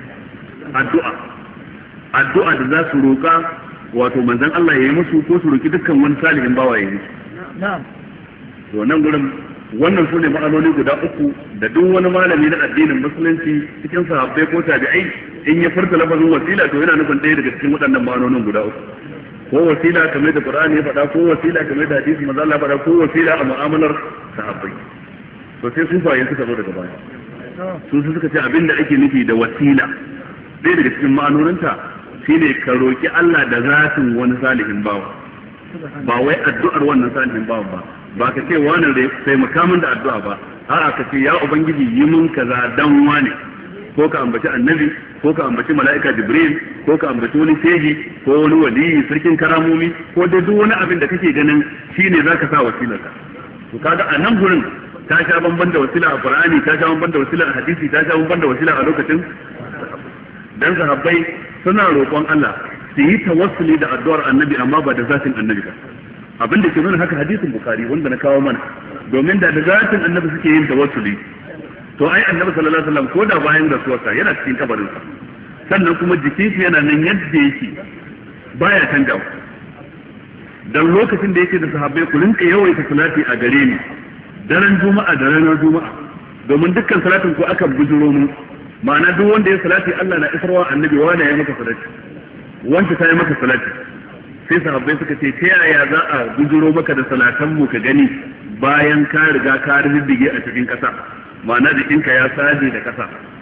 Speaker 1: addu'a da za su roka wato manzon Allah ya yi musu ko su roki dukkan wani salihin bawa ya yi musu na'am to nan gurin wannan su ne ma'anoni guda uku da duk wani malami na addinin musulunci cikin sahabbai ko tabi'ai in ya furta lafazin wasila to yana nufin ɗaya daga cikin waɗannan ma'anonin guda uku ko wasila kamar da Qur'ani ya faɗa ko wasila kamar da hadisi manzo Allah ya faɗa ko wasila a mu'amalar sahabbai to sai sun faye suka zo daga baya su suka ce abinda ake nufi da wasila ɗaya daga cikin ma'anoninta shine ka roki Allah da zatin wani salihin bawa ba wai addu'ar wannan salihin bawa ba ka ce wani sai makamin da addu'a ba a'a ka ce ya ubangiji yi mun kaza dan wani ko ka ambaci annabi ko ka ambaci mala'ika jibril ko ka ambaci wani shehi ko wani waliyi sarkin karamomi ko dai duk wani abin da kake ganin shine zaka sa wasilarka to kaga a nan gurin ta sha bamban da wasila a Qur'ani ta sha bamban da wasila a hadisi ta sha bamban da wasila a lokacin dan sahabbai suna roƙon Allah su yi tawassuli da addu'ar annabi amma ba da zatin annabi ba abin da ke nuna haka hadisin Bukhari wanda na kawo mana domin da zatin annabi suke yin tawassuli to ai annabi sallallahu alaihi wasallam ko da bayan rasuwarsa yana cikin kabarin sa sannan kuma jikin shi yana nan yadda yake baya canjawa dan lokacin da yake da sahabbai ku rinka yawaita salati a gare ni daren juma'a da ranar juma'a domin dukkan salatin ku aka bujuro mu ma'ana duk wanda ya salati Allah na isarwa annabi wanda ya maka salati wanda ta yi maka salati sai sahabbai suka ce ta yaya za a bujuro maka da salatan mu ka gani bayan ka riga ka riddige a cikin kasa ma'ana jikinka ya saje da kasa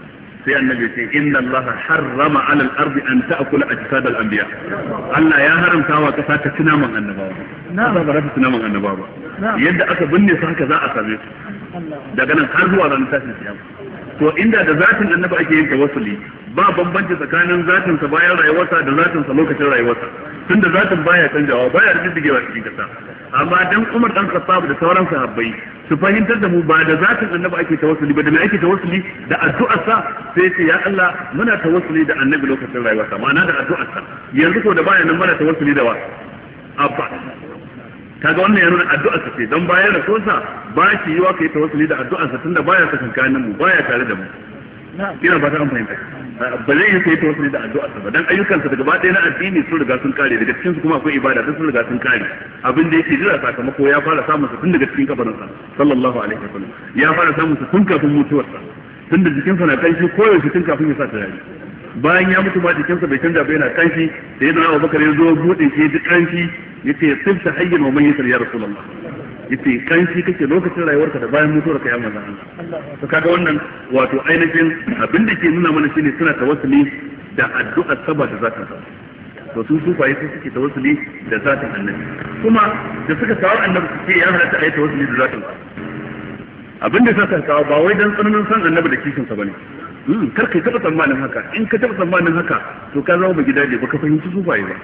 Speaker 1: sai annabi ce inna Allah harrama 'ala al-ardi an ta'kula ajsad al-anbiya Allah ya haramta wa kasa ta tunaman annabawa ba za ta tunaman annabawa ba yadda aka binne su haka za a same su daga nan har zuwa ranar tashin kiyama to inda da zatin annabi ake yin tawassuli ba bambanci tsakanin zatin sa bayan rayuwarsa da zatin sa lokacin rayuwarsa tunda zatin baya canjawa baya riddigewa cikin kasa amma dan Umar dan Khattab da sauran sahabbai su fahimtar da mu ba da zatin annabi ake tawassuli ba da me ake tawassuli da addu'ar sa sai ce ya Allah muna tawassuli da annabi lokacin rayuwarsa ma'ana da addu'ar sa yanzu ko da baya nan muna tawassuli da wa abba kaga wannan ya nuna addu'ar sa ce don bayan rasulsa ba shi yiwa kai tawassuli da addu'ar sa tunda baya tsakankanin mu baya tare da mu ina ba ta an fahimta ba zai yi kai tawassuli da addu'ar sa ba dan ayyukan sa gaba ɗaya na addini sun riga sun kare daga cikin su kuma akwai ibada sun riga sun kare abin da yake jira sakamako ya fara samun sa tun daga cikin kabarin sa sallallahu alaihi wasallam ya fara samun sa tun kafin mutuwar sa tun da jikin sa na kanshi koyaushe tun kafin ya sa turare bayan ya mutu ma jikinsa bai canza ba yana kanshi sai yana Abubakar ya zo bude shi duk kanshi yace sifta hayyin wa mayyit ya rasulullah yace kanshi kake lokacin rayuwarka da bayan mutuwarka ya manzo Allah to kaga wannan wato ainihin abin da ke nuna mana shine suna tawassuli da addu'ar saboda zatin sa to su sufaye su suke tawassuli da zatin annabi kuma da suka kawo annabi suke ya halatta ayi tawassuli da zatin sa abin da suka kawo ba wai dan tsananin san annabi da kishin sa bane kar kai taba tsammanin haka in ka taba tsammanin haka to ka zama gidaje baka fahimci sufaye ba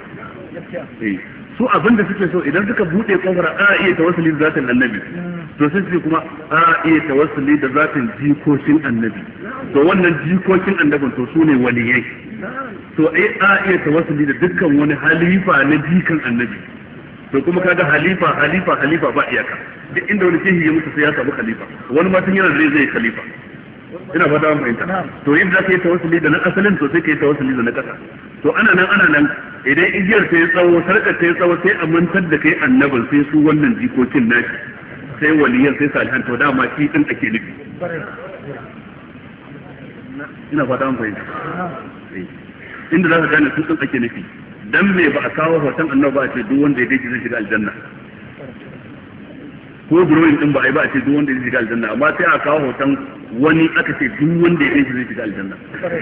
Speaker 1: su abin da suke so idan suka bude kofar a iya tawassuli da zatin annabi to sai su kuma a iya tawassuli da zatin jikokin annabi to wannan jikokin annabin to sune waliyai to a iya tawassuli da dukkan wani halifa na jikan annabi to kuma kaga halifa ba iyaka duk inda wani shehi ya mutu sai ya samu khalifa wani ma tun yana zai khalifa ina fata mun fahimta to yadda zaka yi tawassuli da na asalin to sai ka yi tawassuli da na kasa to ana nan idan igiyar ta yi tsawo sarkar ta yi tsawo sai a mantar da kai annabin sai su wannan jikokin nashi sai waliyan sai salihan to dama shi din ake nufi ina fata mun fahimta inda zaka gane su din ake nufi dan me ba a kawo hoton annabi ba a ce duk wanda ya dace zai shiga aljanna ko drawing din ba a yi ba a ce duk wanda zai shiga aljanna amma sai a kawo hoton wani aka ce duk wanda ya dace zai shiga aljanna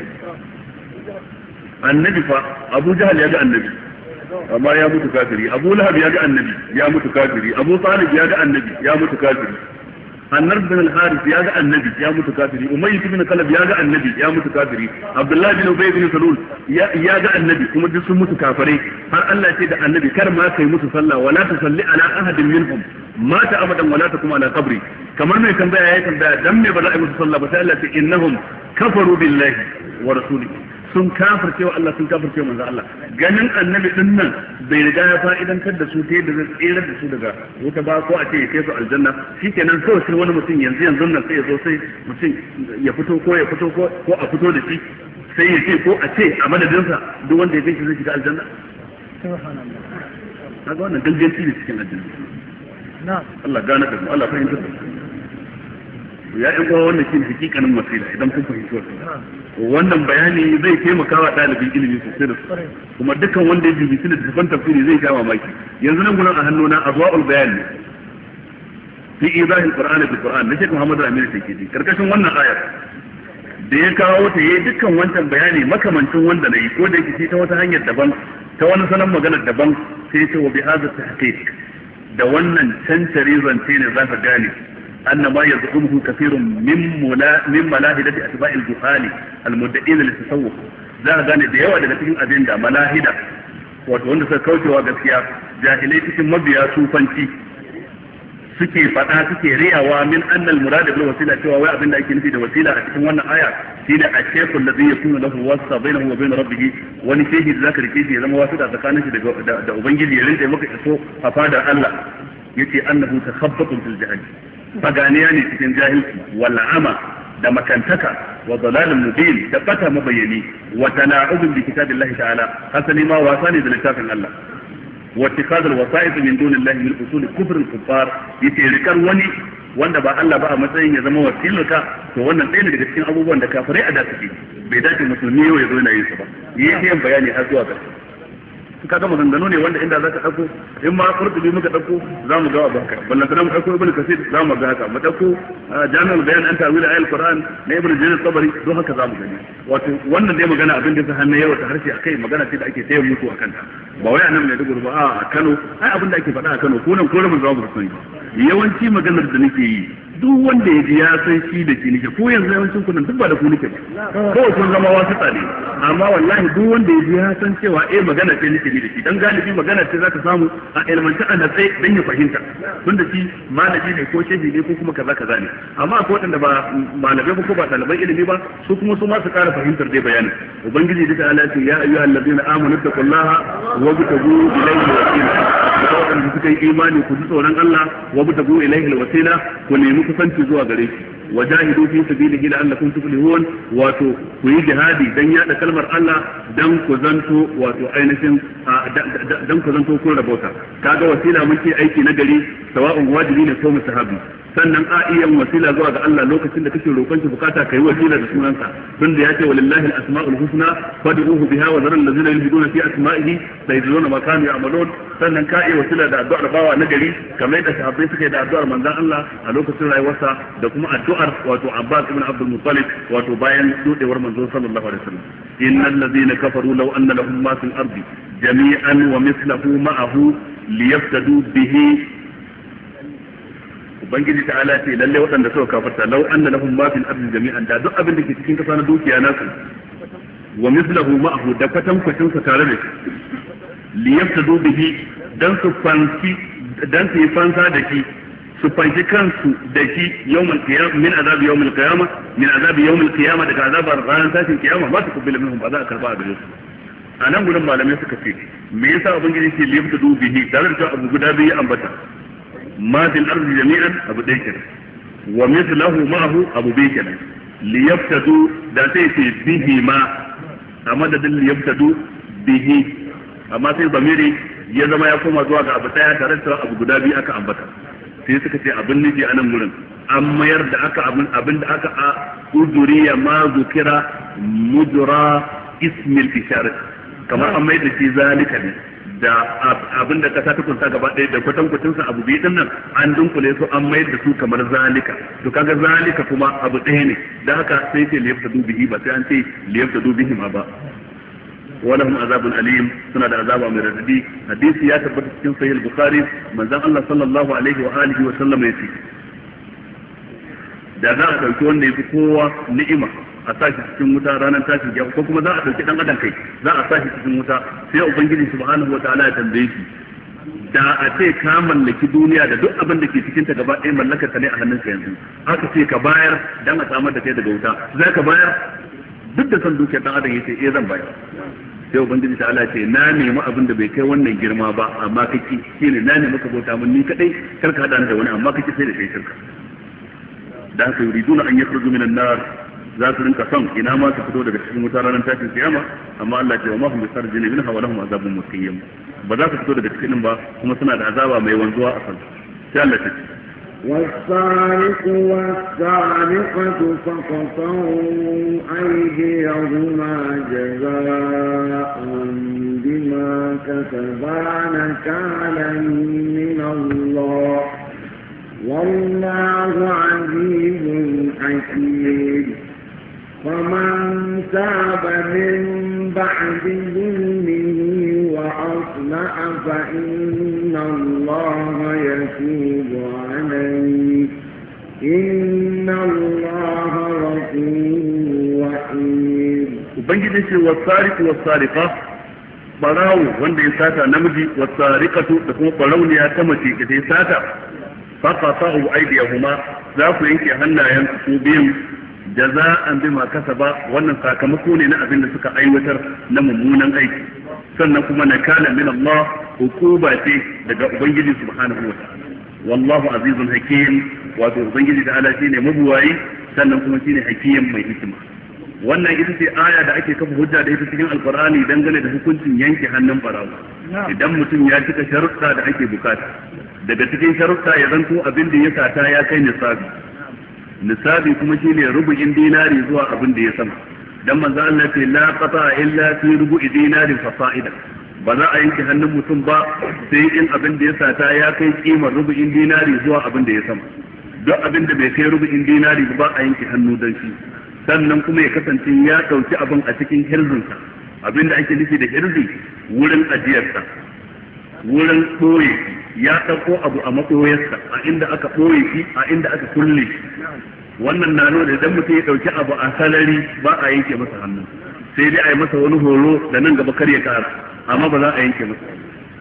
Speaker 1: annabi fa Abu Jahal ya ga annabi amma ya mutu kafiri Abu Lahab ya ga annabi ya mutu kafiri Abu Talib ya ga annabi ya mutu kafiri Annar bin al-Harith ya ga annabi ya mutu kafiri Umayy bin Kalab ya ga annabi ya mutu kafiri Abdullah bin Ubay bin Salul ya ga annabi kuma duk sun mutu kafirai har Allah ce da annabi kar ma kai musu sallah wala tusalli ala ahadin minhum mata abadan wala takum ala qabri kamar mai tambaya yayi tambaya dan me ba za a yi musu sallah ba sai Allah ce innahum kafaru billahi wa rasulihi sun kafirce wa Allah sun kafirce manzo Allah ganin annabi din nan bai riga ya fa'idantar da su ta yadda zai tsere da su daga wuta ba ko a ce ya kai su aljanna shikenan kawai sai wani mutum yanzu nan sai ya zo sai mutum ya fito ko a fito da shi sai ya ce ko a ce a madadinsa duk wanda ya kai shi zai shiga aljanna kaga wannan ganganci ne cikin aljanna Allah gane da mu Allah fahimtar da mu ya ɗan uwa wannan shine hakikanin wasila idan kun fahimci wannan bayani zai taimaka wa ɗalibin ilimi sosai da sosai kuma dukkan wanda ya bibici da tafan tafsiri zai sha mamaki yanzu nan gurin a hannuna azwaul bayan ne fi izahil qur'ani bil qur'an na Sheikh Muhammad Amin Takidi karkashin wannan ayar da ya kawo ta yayi dukkan wancan bayani makamancin wanda nayi ko da yake ta wata hanyar daban ta wani salon maganar daban sai ya ce wa bi hadha tahqiq da wannan cancare zance ne za ka gane أن ما يزعمه كثير من ملاهدة أتباع الجهال المدعين للتصوف za a gane da yawa daga cikin abin da malahida wato wanda suka kaucewa gaskiya jahilai cikin mabiya sufanci suke faɗa suke riyawa min annal murad bil wasila cewa wai abin da ake nufi da wasila a cikin wannan aya shine ashaykhul ladhi yakunu lahu wasa bainahu wa bain rabbih wani shehi da zaka rike shi ya zama wasu da tsakanin shi da ubangiji ya rinda maka iso a fadar Allah yace annahu takhabbatun fil jahil faganiya ne cikin jahilci wal ama da makantaka wa dalalun mubin da bata mabayani wa tana'udun bi kitabillahi ta'ala hasali ma wasa ne da littafin Allah wa ittikhadul wasa'id min dunillahi min usul kufr al-kuffar yace rikar wani wanda ba Allah ba a matsayin ya zama wasilaka to wannan ɗaya ne daga cikin abubuwan da kafirai a da suke bai dace musulmi yau ya zo yana yin su ba yi yin bayani har zuwa ƙarshe kaga maganganu ne wanda inda zaka dauko in ma Qurtubi muka dauko zamu ga abaka ballan kana mu dauko Ibn Kathir zamu ga haka mu dauko Jami'ul Bayan an ta'wil ayatul Qur'an na Ibn Jarir Tabari don haka zamu gani wato wannan dai magana abin da ta hannu yawa ta harshe akai magana ce da ake tayar mutu akan ta ba wai anan ne da gurba a Kano ai abin da ake faɗa a Kano ko nan ko mun zamu sani yawanci maganar da nake yi duk wanda ya ji ya san shi da shi nake ko yanzu yawancin kunan duk ba da ku nake ba kawai kun zama wasu tsare amma wallahi duk wanda ya ji ya san cewa magana ce nake ni da shi dan galibi magana ce zaka samu a ilmanta a natsai dan ya fahimta tunda shi malami ne ko shehi ne ko kuma kaza kaza ne amma akwai wadanda ba malamai ba ko ba ɗaliban ilimi ba su kuma su ma su ƙara fahimtar dai bayanin ubangiji da ta'ala ce ya ayyuhal ladina amanu taqullaha wa btagu ilayhi wasila wadanda suka yi imani ku ji tsoron Allah wa btagu ilayhi alwasila ku nemi kusanci zuwa gare shi wajahidu fi sabilihi la'allakum tuflihun wato ku yi jihadi dan yada kalmar Allah dan ku zanto wato ainihin dan ku zanto kun rabota kaga wasila mun ce aiki na gari sawa'un wajibi ne ko mustahabi sannan a iya wasila zuwa ga Allah lokacin da kake roƙon shi bukata kai wasila da sunansa don da yace walillahi al-asma'ul husna fad'uhu biha wa zarul ladzina yulhiduna fi asma'ihi sayajiduna ma kanu ya'malun sannan ka iya wasila da addu'ar bawa na gari kamar da sahabbai suka yi da addu'ar manzon Allah a lokacin rayuwarsa da kuma addu'ar wato Abbas ibn Abdul Muttalib wato bayan dudewar manzon sallallahu alaihi wasallam innal ladzina kafaru law anna lahum ma fil ardi jami'an wa mithluhu ma'ahu liyaftadu bihi ubangiji ta'ala ce lalle waɗanda suka kafarta law anna lahum ma fil ardi jami'an da duk abin da ke cikin kasa na dukiya nasu wa mithluhu ma'ahu da kwatan kwatan sa tare da shi liyaftadu bihi dan su yi fansa da shi su fanci kansu da shi yawmal qiyamah min azab yawmal qiyamah min azab yawmal qiyamah daga azabar ranar tashin kiyama ba su kubbila minhum ba za a karba a gare su a nan gudun malamai suka ce me yasa ubangiji ce liyaftadu bihi tare da abu guda biyu ambata ma fil ardi jami'an abu ɗaya kenan wa mithluhu ma'ahu abu biyu kenan liyaftadu da sai ce bihi ma a madadin liyaftadu bihi amma sai zamiri ya zama ya koma zuwa ga abu ɗaya tare da abu guda biyu aka ambata sai suka ce abin nufi a nan gurin an mayar da aka abin da aka a uduriya ma zukira mujra ismil isharat kamar an mayar da shi zalika ne da abin da kasa ta kunsa gaba ɗaya da kwatankwacin sa abu biyu nan an dunkule su an mayar da su kamar zalika to kaga zalika kuma abu ɗaya ne da haka sai ce liyafta dubihi ba sai an ce liyafta dubihi ma ba ولهم عذاب أليم سنة عذاب من الردي حديث يا تبت في صحيح البخاري من ذا الله صلى الله عليه وآله وسلم يسي da za a ɗauki wanda ya fi kowa ni'ima a sashi cikin wuta ranar tashin kiyama ko kuma za a ɗauki ɗan adam kai za a sashi cikin wuta sai ubangiji subhanahu wa ta'ala ya tambaye shi da a ce ka mallaki duniya da duk abin da ke cikin ta gaba ɗaya mallakar ta ne a hannunka yanzu aka ce ka bayar dan a samar da kai daga wuta za ka bayar duk da son dukiyar ɗan adam yace zan bayar sai ubangiji ta Allah ce na nemi abin da bai kai wannan girma ba amma kake shine na nemi ka bauta mun ni kadai kar ka hada da wani amma kake sai da kai shirka da haka yuriduna an yakhruju minan nar za su rinka son ina ma su fito daga cikin wutar ranar tashin kiyama amma Allah ce wa ma hum bisarjin minha wa lahum azabun muqayyim ba za su fito daga cikin ba kuma suna da azaba mai wanzuwa a kansu sai Allah ta ce
Speaker 2: والسارق والسارقة فقطعوا أيديهما جزاء بما كسبا نكالا من الله والله عزيز حكيم فمن تاب من بعد ظلمه وأصلح فإن الله يتوب عليه إن الله غفور رحيم.
Speaker 1: ubangiji ce wasariqu wasariqa barawo wanda ya sata namiji wasariqatu da kuma barauniya ta mace da ya sata faqata'u aydiyahuma za ku yanke hannayen su biyun jaza'an bima kasaba wannan sakamako ne na abin da suka aiwatar na mummunan aiki sannan kuma nakala min Allah hukuba ce daga ubangiji subhanahu wa ta'ala wallahu azizun hakim wato ubangiji da Allah shine mabuwayi sannan kuma shine hakim mai hikima wannan ita ce aya da ake kafa hujja da ita cikin alqur'ani dangane da hukuncin yanke hannun barawo idan mutum ya cika sharuɗa da ake bukata daga cikin sharuɗa ya zanto abin da ya sata ya kai nisabi kuma shine rubu'in dinari zuwa abin da ya sama dan manzo Allah ce la qata illa fi rubu'i dinarin fa fa'ida ba za a yanke hannun mutum ba sai in abin da ya sata ya kai kimar rubu'in dinari zuwa abin da ya sama. duk abin da bai kai rubu'in dinari ba a yanke hannu don shi. sannan kuma ya kasance ya ɗauki abin a cikin hirzinsa. abin da ake nufi da hirzi wurin ajiyarsa, wurin ɓoye ya ɗauko abu a maɓoyarsa, a inda aka ɓoye shi, a inda aka kulle shi. wannan na nuna idan mutum ya ɗauki abu a salari ba a yanke masa hannu, sai dai a yi masa wani horo da nan gaba kar ya kara, amma ba za a yanke masa.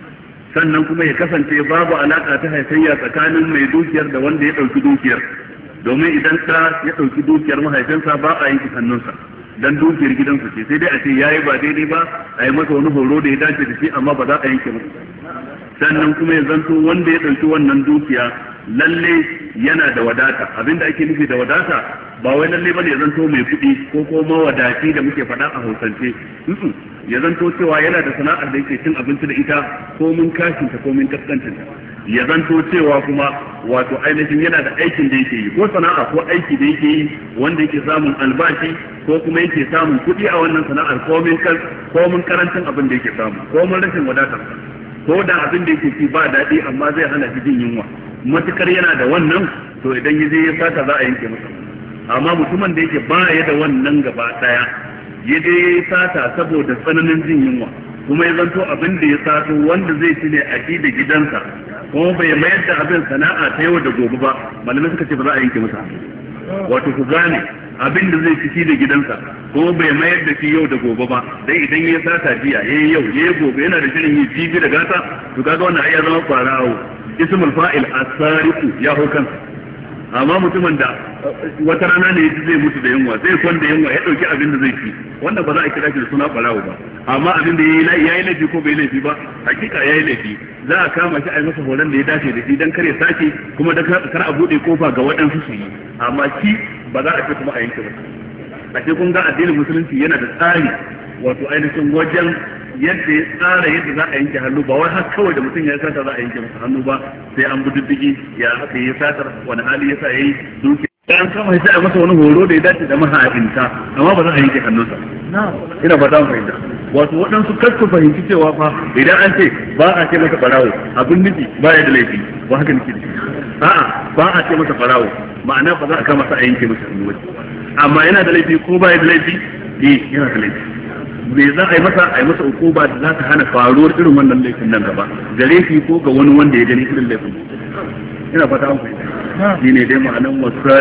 Speaker 1: sannan kuma ya kasance babu alaka ta haifayya tsakanin mai dukiyar da wanda ya ɗauki dukiyar, domin idan ɗa ya ɗauki dukiyar mahaifinsa ba a yanke hannunsa dan dukiyar gidansa ce, sai dai a ce yayi ba daidai ba, a yi masa wani horo da ya dace da shi, amma ba za a yanke masa. sannan kuma ya zanto wanda ya ɗauki wannan dukiya lalle yana da wadata. abinda ake nufi da wadata ba wai lalle bane ya zanto mai kuɗi ko mawadaci da muke faɗa a Hausance. ya zanto cewa yana da sana'ar da yake cin abinci da ita, ko mun kashin ta ko mun kaskancin ta. ya zanto cewa kuma wato ainihin yana da aikin da yake yi, ko sana'a ko aiki da yake yi wanda yake samun albashi ko kuma yake samun kuɗi a wannan sana'ar, ko mun karancin abin da yake samu, ko mun rashin wadatar, ko da abin da yake ci ba daɗi amma zai hana shi jin yunwa. matukar yana da wannan, to idan ya je ya sata za a yanke masa. amma mutumin da yake ba ya da wannan gaba daya, ya je ya sata saboda tsananin jin yunwa, kuma ya zanto abin da ya sato wanda zai ci ne a da gidansa, kuma bai mayar da abin sana'a ta yau da gobe ba, malamai suka ce ba za a yanke masa. wato ku gane abin da zai ci da gidansa kuma bai mayar da shi yau da gobe ba, dai idan ya sata jiya yayi yau yayi gobe yana da shirin yi jibi da gata, to kaga wannan ai ya zama kwarawo, ismul fa'il as-sariqu ya hukan. amma mutumin da wata rana ne zai mutu da yunwa, zai kwanda yunwa, ya dauki abin da zai ci, wannan ba za a kira shi da suna kwarawo ba. amma abin da yayi laifi ko bai laifi ba, hakika yayi laifi, za a kama shi a yi masa horon da ya dace da shi dan kare sake, kuma da kar a bude kofa ga waɗansu su yi. amma shi ba za a ce kuma a yanke ba. a ce kun ga addinin musulunci yana da tsari, wato ainihin wajen yadda ya tsara yadda za a yanke hannu, ba wai har kawai da mutum ya sata za a yanke masa hannu ba, sai an bi diddigi ya haka ya satar, wani hali ya sa yayi duki, sai an kama sai a masa wani horo da ya dace da mahaifinta, amma ba za a yanke hannunsa. ina ba ta fahimta. wato waɗansu kar su fahimci cewa fa idan an ce ba a ce masa barawo abin nufi ba ya da laifi, ba haka nake nufi. a'a ba a ce masa barawo ma'ana ba za a kama sa a yanke masa hannu, amma yana da laifi ko ba ya da laifi, yana da laifi. me za a yi masa hukuma da za ta hana faruwar irin wannan laifin nan gaba gare shi ko ga wani wanda ya gani irin laifin. ina fata an fahimta. shi ne dai ma'anan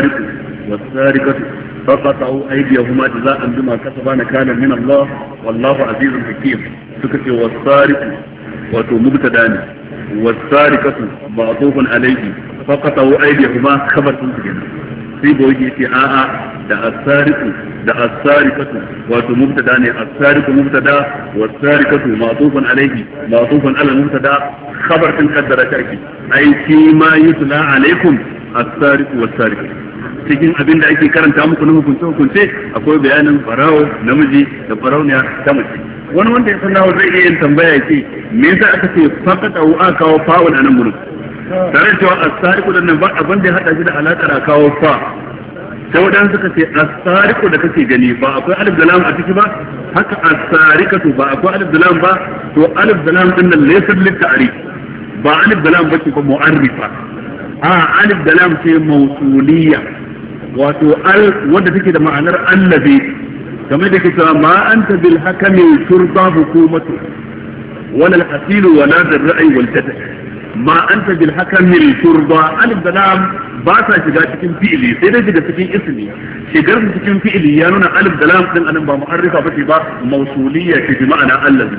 Speaker 1: wasariqatu faqatu aydiyahuma jaza'an bima kasaba kana min Allah wallahu azizun hakim. suka ce wasariqu wato mubtada ne, wasariqatu ma'tufun alayhi faqatu aydiyahuma khabarun kenan. sai boye ce a'a da as-sariqu da as-sariqatu wato mubtada ne, as-sariqu mubtada was-sariqatu ma'tufun alayhi ma'tufun ala mubtada khabar din kaddara take ai fi ma yutla alaikum as-sariqu was-sariqatu. cikin abin da ake karanta muku na hukunce akwai bayanin farawo namiji da farauniya ta mace. wani wanda ya sanna zai iya yin tambaya ya ce me yasa aka ce faqata wa kawo fa'ul anan gurin, tare da cewa as-sariqu dan nan ba abin da ya hada shi da alaka da kawo fa. sai wadan suka ce as-sariqu da kake gani ba akwai alif da lam a ciki ba, haka as-sariqatu ba akwai alif da lam ba, to alif da lam din nan laysa lit-ta'rif, ba alif da lam bace ba mu'arrifa, alif da lam ce mawsuliyya, wato al wanda take da ma'anar allazi, kamar da kike ma anta bil hakami turba hukumatu wala al-asil wala ar-ra'i wal jadal. ma anta bil hakami turba, alif da lam ba sa shiga cikin fi'ili sai dai shiga cikin ismi. shigar su cikin fi'ili ya nuna alif da lam din anan ba mu'arrifa bace ba, mawsuliyya ce bi ma'ana allazi.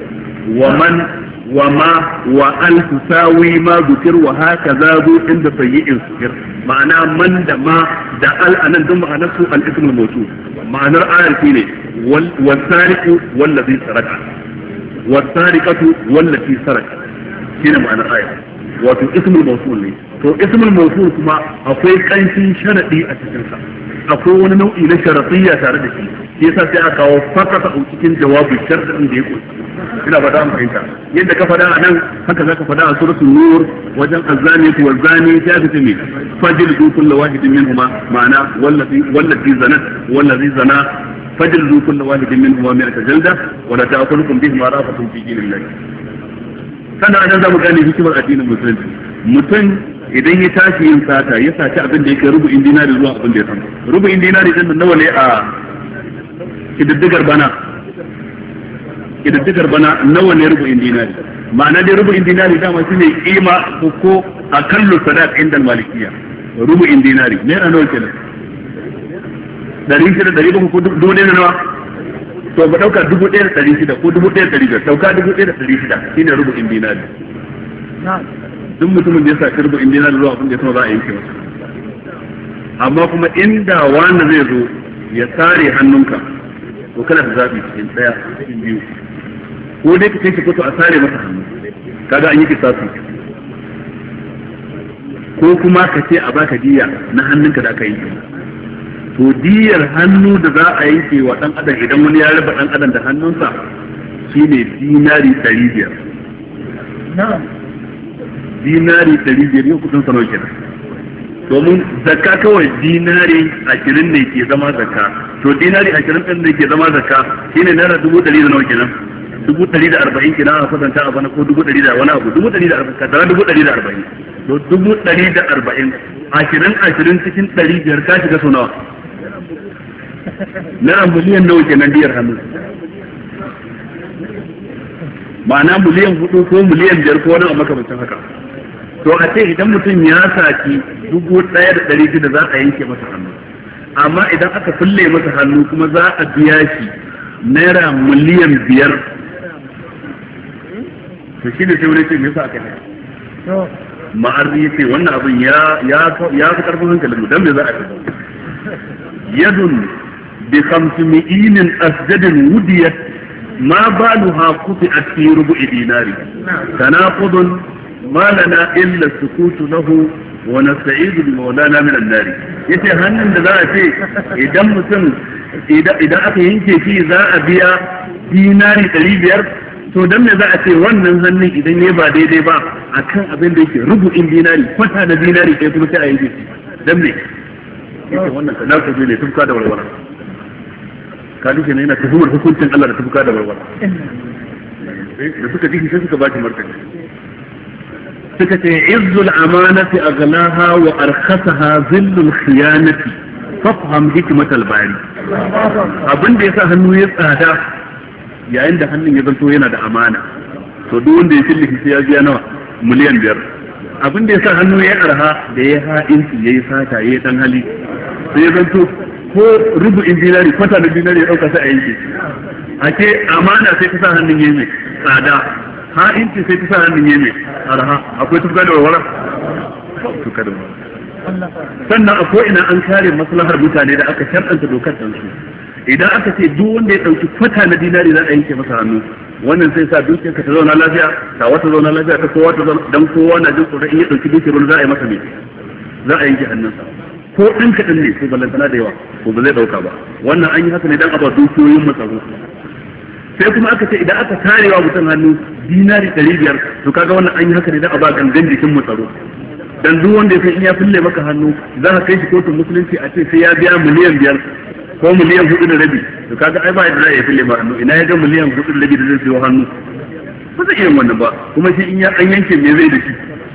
Speaker 1: wa man wa ma wa al tusawi ma dhukir wa hakaza zu inda sayyi'in sukir. ma'ana man da ma da al anan dun ma'anar su al ismul mawsul. ma'anar ayar shine wal sariqu wallazi saraka was sariqatu wallati saraka, shine ma'anar ayar. wato ismul mawsul ne. to ismul mawsul kuma akwai kanshin sharadi a cikin sa, akwai wani nau'i na sharatiyya tare da shi, yasa sai aka kawo fakata a cikin jawabi sharadin da ya koyi. ina fada an fahimta yadda ka fada a nan haka zaka fada a suratul nur wajen azaniyatu wazani sai aka ce me fajlidu kullu wahidin minhuma, ma'ana wallati zanat wallazi zana fajlu kullu wahidin minhum min tajalda wa la ta'khulukum bihi marafatun fi dinillah. Sannan anan zamu gane hikimar addinin musulunci. Mutum idan ya tashi yin sata ya saci abin da yake rubu'in dinari zuwa abin da ya samu. Rubu'in dinari din nawa ne a kididdigar bana nawa ne rubu'in dinari? Ma'ana dai rubu'in dinari dama shine kima ko akallu sadaq inda malikiya. Rubu'in dinari naira nawa kenan? 600 700 ko dubu ne nawa? To ba dauka 1600 ko 1500 dauka 1600 shine rubu'in dinari. Duk mutumin da ya sa rubu'in dinari zuwa abin da ya sama za a yanke masa. Amma kuma inda wanda zai zo ya sare hannunka to kana da zabi cikin daya cikin biyu. Ko dai ka kai shi fito a sare masa hannu kaga an yi kisasi, ko kuma ka ce a baka diya na hannunka da aka yi. To diyar hannu da za a yanke wa dan adam idan wani ya raba dan adam da hannunsa shine dinari 500. Dinari 500 yau kudin sa nawa kenan? Domin zakka kawai dinari 20 ne ke zama zakka. To dinari 20 din ne ke zama zakka shine naira 100 da nawa kenan? 140 kenan a kwatanta a bana ko 100 da wani abu 140 ka tara 140. To 140 20 cikin 500 ka shiga so nawa? Naira miliyan nawa kenan diyar hannu? Ma'ana miliyan 4 ko miliyan 5 ko wani abu makamancin haka. To a ce idan mutum ya saki 1,600 za a yanke masa hannu, amma idan aka fulle masa hannu kuma za a biya shi naira miliyan 5, to shi ne sai wani ce me yasa aka yi? Ma'arri ce wannan abin ya fi karfin hankalin mu dan me za a yi? Yadun bi 500 asjadin wudiyat ma baluha quti'at fi rubu'i dinari tanaqudun ما لنا إلا السكوت له ونستعيذ بمولانا من النار. yace hannun da za a ce idan mutum idan aka yanke shi za a biya dinari 500, to dan me za a ce wannan hannun idan ya ba daidai ba akan abin da yake rubu'in dinari kwata da dinari sai kuma sai a yanke shi dan me? Yace wannan talaka ne tufka da walwala. Ka duke ne yana tuhumar hukuncin Allah da tufka da walwala. Da suka ji sai suka ba shi martani. suka ce izzul amanati aghlaha wa arkhasaha zillul khiyanati fafham hikmatal bari. Abin da yasa hannu ya tsada yayin da hannun ya zanto yana da amana, to duk wanda ya shilliki sai ya biya nawa? Miliyan 5. Abin da yasa hannu ya arha da ya ha'inci yayi sata yayi dan hali sai ya zanto ko rubu'in dinari kwata da dinari ya dauka sai a yanke. Ake amana sai ta sa hannun yayi mai tsada, ha'inci sai ta sa hannun yayi mai arha. Akwai tufka da warwara? Tufka da warwara. Sannan a ko'ina an kare maslahar mutane da aka sharɗanta dokar ɗansu. Idan aka ce duk wanda ya ɗauki kwata na dinari za a yanke masa hannu, wannan sai sa dukiyarka ta zauna lafiya, ta wata zauna lafiya, ta kowa ta zauna, dan kowa na jin tsoron in ya ɗauki dukiyar wani za a yi masa ne, za a yanke hannunsa. Ko ɗan kaɗan ne ko ballantana da yawa, ko ba zai ɗauka ba. Wannan an yi haka ne dan a ba dukiyoyin matsaro. Sai kuma aka ce idan aka karewa mutum hannu dinari 500, to kaga wannan an yi haka ne dan a ba gangan jikin mu tsaro. Dan duk wanda ya san in ya fille maka hannu za ka kai shi kotun musulunci a ce sai ya biya miliyan 5 ko miliyan 4.5, to kaga ai ba yadda ya fille ma hannu, ina ya ga miliyan 4.5 da zai sayo hannu? Ba zai iya wannan ba, kuma shi in ya an yanke me zai da shi?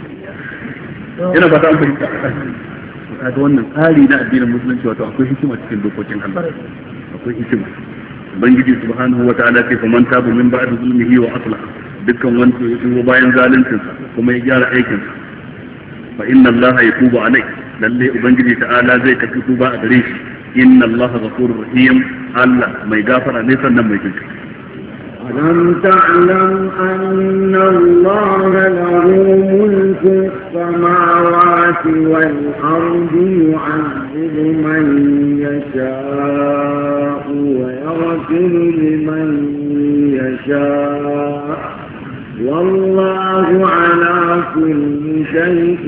Speaker 1: Ina fata an fahimta. Kaga wannan tsari na addinin musulunci wato akwai hikima cikin dokokin Allah, akwai hikima. Ubangiji subhanahu wa ta'ala sai fa man tabu min ba'd zulmihi wa aslah, dukkan wanda ya tuba bayan zaluncinsa kuma ya gyara aikinsa, fa inna Allah yatubu alai, lalle ubangiji ta'ala zai karbi tuba a gare shi. Inna Allah ghafurur rahim, Allah mai gafara ne sannan mai jinkai.
Speaker 2: ألم تعلم أن الله له ملك السماوات والأرض يعذب من يشاء ويغفر لمن يشاء والله على كل شيء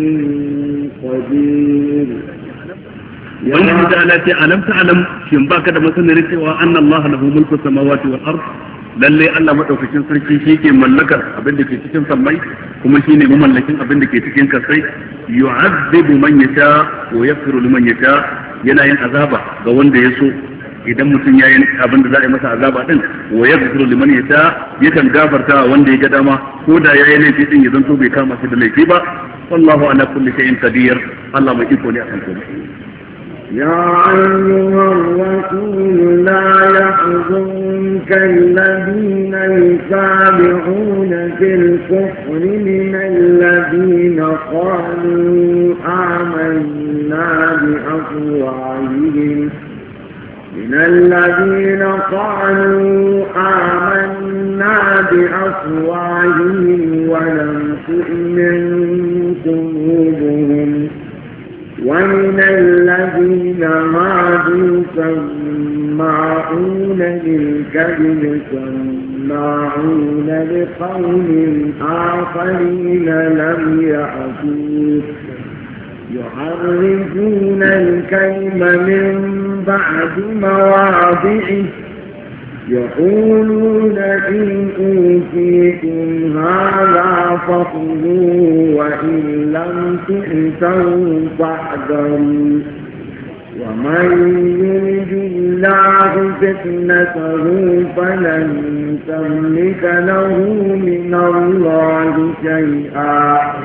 Speaker 2: قدير.
Speaker 1: والله تعالى ألم تعلم شن باك da masanin cewa anna Allah lahu mulku samawati wal ard, lalle Allah madaukakin sarki shi ke mallakar abin da ke cikin sammai kuma shine mamallakin abin da ke cikin kasai. Yu'adhibu man yasha wa yaghfiru liman yasha, yana yin azaba ga wanda ya so idan mutum ya yi abin da za a yi masa azaba din wa yaghfiru liman yasha yakan gafarta wanda ya ga dama ko da yayi laifi din ya zanto bai kama shi da laifi ba wallahu ala kulli shay'in qadir Allah mai iko ne akan komai
Speaker 2: يا أيها الرسول لا يحزنك الذين يسارعون في الكفر من الذين قالوا آمنا بأفواههم ولم تؤمن قلوبهم ومن الذين هادوا سماعون للكذب سماعون لقوم آخرين لم يأتوك يحرفون الكلم من بعد مواضعه يقولون إن أوتيتم هذا فخذوه وإن لم تؤتوا فاحذروا ومن يرد الله فتنته فلن تملك له من الله شيئا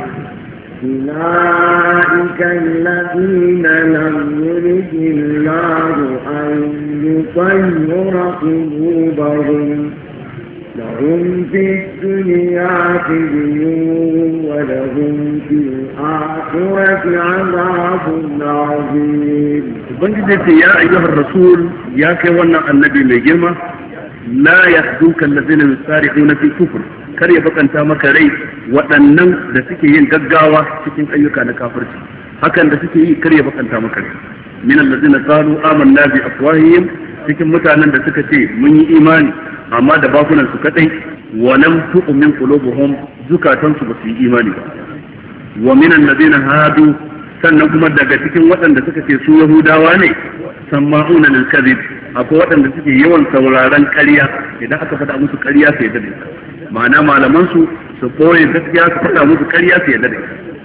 Speaker 2: أولئك الذين لم يرد الله أن يطهر قلوبهم لهم في الدنيا خزي ولهم في الآخرة عذاب عظيم.
Speaker 1: بنجد يا أيها الرسول يا كيوانا النبي ميجمع لا يحزنك الذين يسارعون في الكفر kar ya bakanta maka rai waɗannan da suke yin gaggawa cikin ayyuka na kafirci hakan da suke yi kar ya bakanta maka rai min allazina qalu amanna bi afwahihim cikin mutanen da suka ce mun yi imani amma da bakunan su kadai wa lam tu'min qulubuhum zukatan su ba su yi imani ba wa min allazina hadu sannan kuma daga cikin waɗanda suka ce su yahudawa ne sama'una lil kadhib akwai waɗanda suke yawan sauraron ƙarya idan aka faɗa musu ƙarya sai da ma'ana malaman su koyi gaskiya su faɗa musu ƙarya su yadda da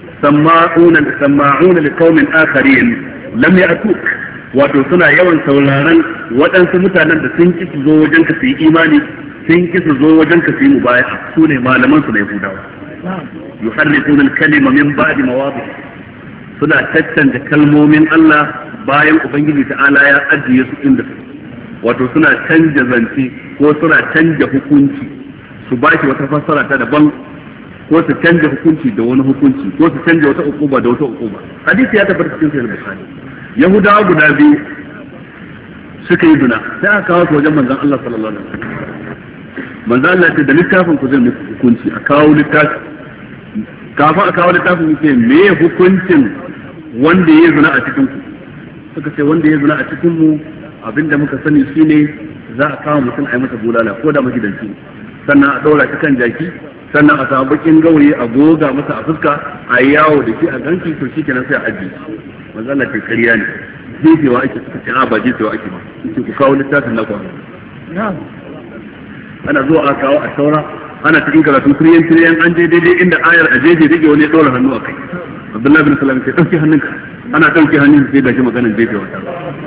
Speaker 1: sama'una li qaumin akharin lam ya'tuk wato suna yawan sauraron waɗansu mutanen da sun ki su zo wajen ka su yi imani sun ki su zo wajen ka su yi mubaya'a su ne malaman su na Yahudawa yuharrifuna al-kalima min ba'di mawadi'i suna tattance kalmomin Allah bayan ubangiji ta'ala ya ajiye su inda su wato suna canja zance ko suna canja hukunci su ba shi wata fassara ta daban ko su canja hukunci da wani hukunci ko su canja wata ukuba da wata ukuba hadisi ya tabbata cikin sahih bukhari yahudawa guda biyu suka yi zina sai aka kawo su wajen manzon Allah sallallahu alaihi wasallam manzon Allah ce da littafin ku zai muku hukunci a kawo littafi kafin a kawo littafin ce me hukuncin wanda ya zina a cikin ku suka ce wanda ya zina a cikin mu abinda muka sani shine za a kawo mutum a yi masa bulala ko da magidanci sannan a ɗaura shi kan jaki sannan a samu bakin gawayi a goga masa a fuska a yi yawo da shi a ganki to shi kenan sai a ajiye manzo Allah ce ƙarya ne jefewa ake suka ce a ba jefewa ake ba yace ku kawo littafin na kwano ana zuwa a kawo a saura ana cikin karatu tiriyan an je daidai inda ayar a jeje rage wani ya ɗora hannu a kai Abdullahi bin Salam ce ɗauki hannunka ana ɗauki hannun sai gashi maganar jefewa ta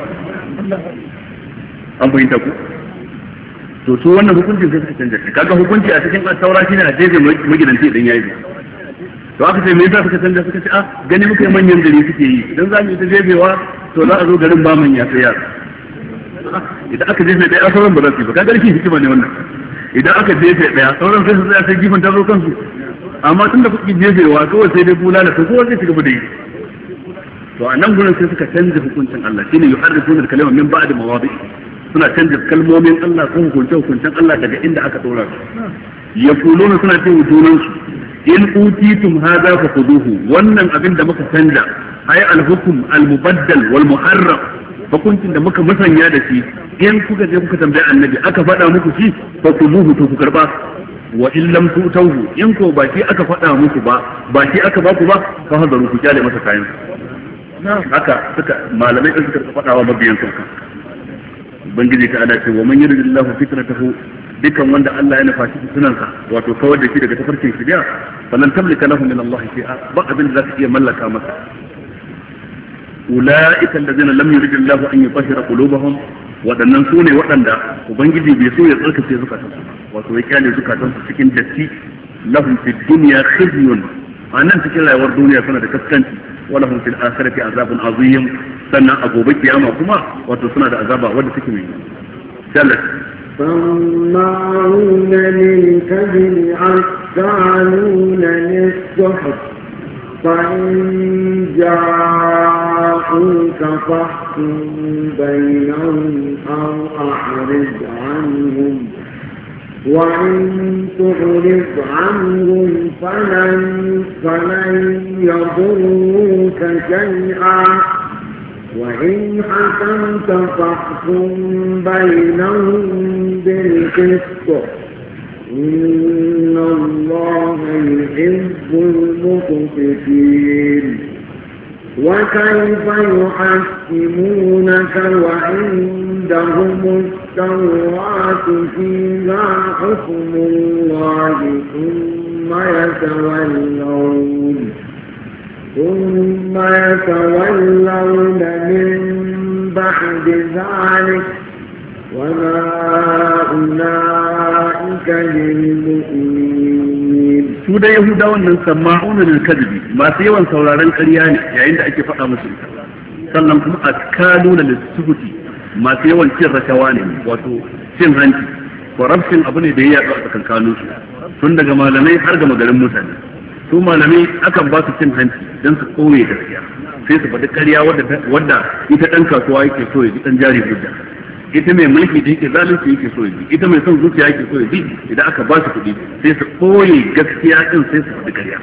Speaker 1: an fahimta ku to su wannan hukuncin sai suka canja shi kaga hukunci a cikin taura shine a jefe magidanci idan yayi to aka ce me yasa suka canja suka ce a gani muke manyan gari suke yi idan za mu yi ta jefewa to za a zo garin ba manya sai yara idan aka jefe ɗaya sauran ba za su yi ba kaga rikin hikima ne wannan idan aka jefe ɗaya sauran sai su tsaya sai gifin ta zo kansu amma tunda kuke jefewa kawai sai dai bulala to kowa zai ci gaba da yi to a nan gurin sai suka canja hukuncin Allah shine yuharrifuna al-kalama min ba'di mawadi'i suna canja kalmomin Allah ko hukuncen Allah daga inda aka dora su yaquluna suna cewa junan su in utitum hadha fakhuduhu wannan abin da muka canja ay al-hukm al-mubaddal wal muharram hukuncin da muka musanya da shi in kuka je kuka tambaye annabi aka faɗa muku shi fakhuduhu to ku karba wa in lam tu'tuhu in ko ba shi aka faɗa muku ba shi aka ba ku ba fa hadaru ku kyale masa kayan haka suka malamai din suka faɗa wa mabiyan su ubangiji ta ala ce wa man yuridillahu fitnatahu dukan wanda Allah ya nufa shi sunansa wato kawar da shi daga tafarkin shari'a falan tamlika lahu min Allah shay'a ba abin da zaka iya mallaka masa ulaika alladhina lam yuridillahu an yutahhira qulubahum waɗannan su ne waɗanda ubangiji bai so ya tsarkace zukatansu wato ya kyale zukatansu cikin datti lahum fid dunya khizyun anan cikin rayuwar duniya suna da kaskanci wa lahum fil akhirati azabun azim sannan a gobe kiyama kuma wato suna da azaba wanda take mai dalil
Speaker 2: سماعون للكذب عسالون للسحت فإن جاءوك فاحكم بينهم أو أعرض عنهم وإن تعرض عنهم فلن يضروك شيئا وإن حكمت فاحكم بينهم بالقسط إن الله يحب المقسطين وكيف يحكمونك وعندهم التوراة فيها حكم الله ثم يتولون من بعد ذلك وما أولئك بالمؤمنين.
Speaker 1: سودا يهودا wannan sama'una lil kadhibi masu yawan sauraron ƙarya ne yayin da ake faɗa musu sannan kuma akaluna lis subuti masu yawan cin rashawa ne wato cin hanci corruption abu ne da ya yaɗu a tsakankanin su tun daga malamai har ga magarin mutane su malamai akan ba su cin hanci don su koye gaskiya sai su faɗi ƙarya wadda ita ɗan kasuwa yake so ya ji ɗan jari hujja ita mai mulki da yake zalunci yake so ya ji ita mai son zuciya yake so ya ji idan aka ba su kuɗi sai su koye gaskiya ɗin sai su faɗi ƙarya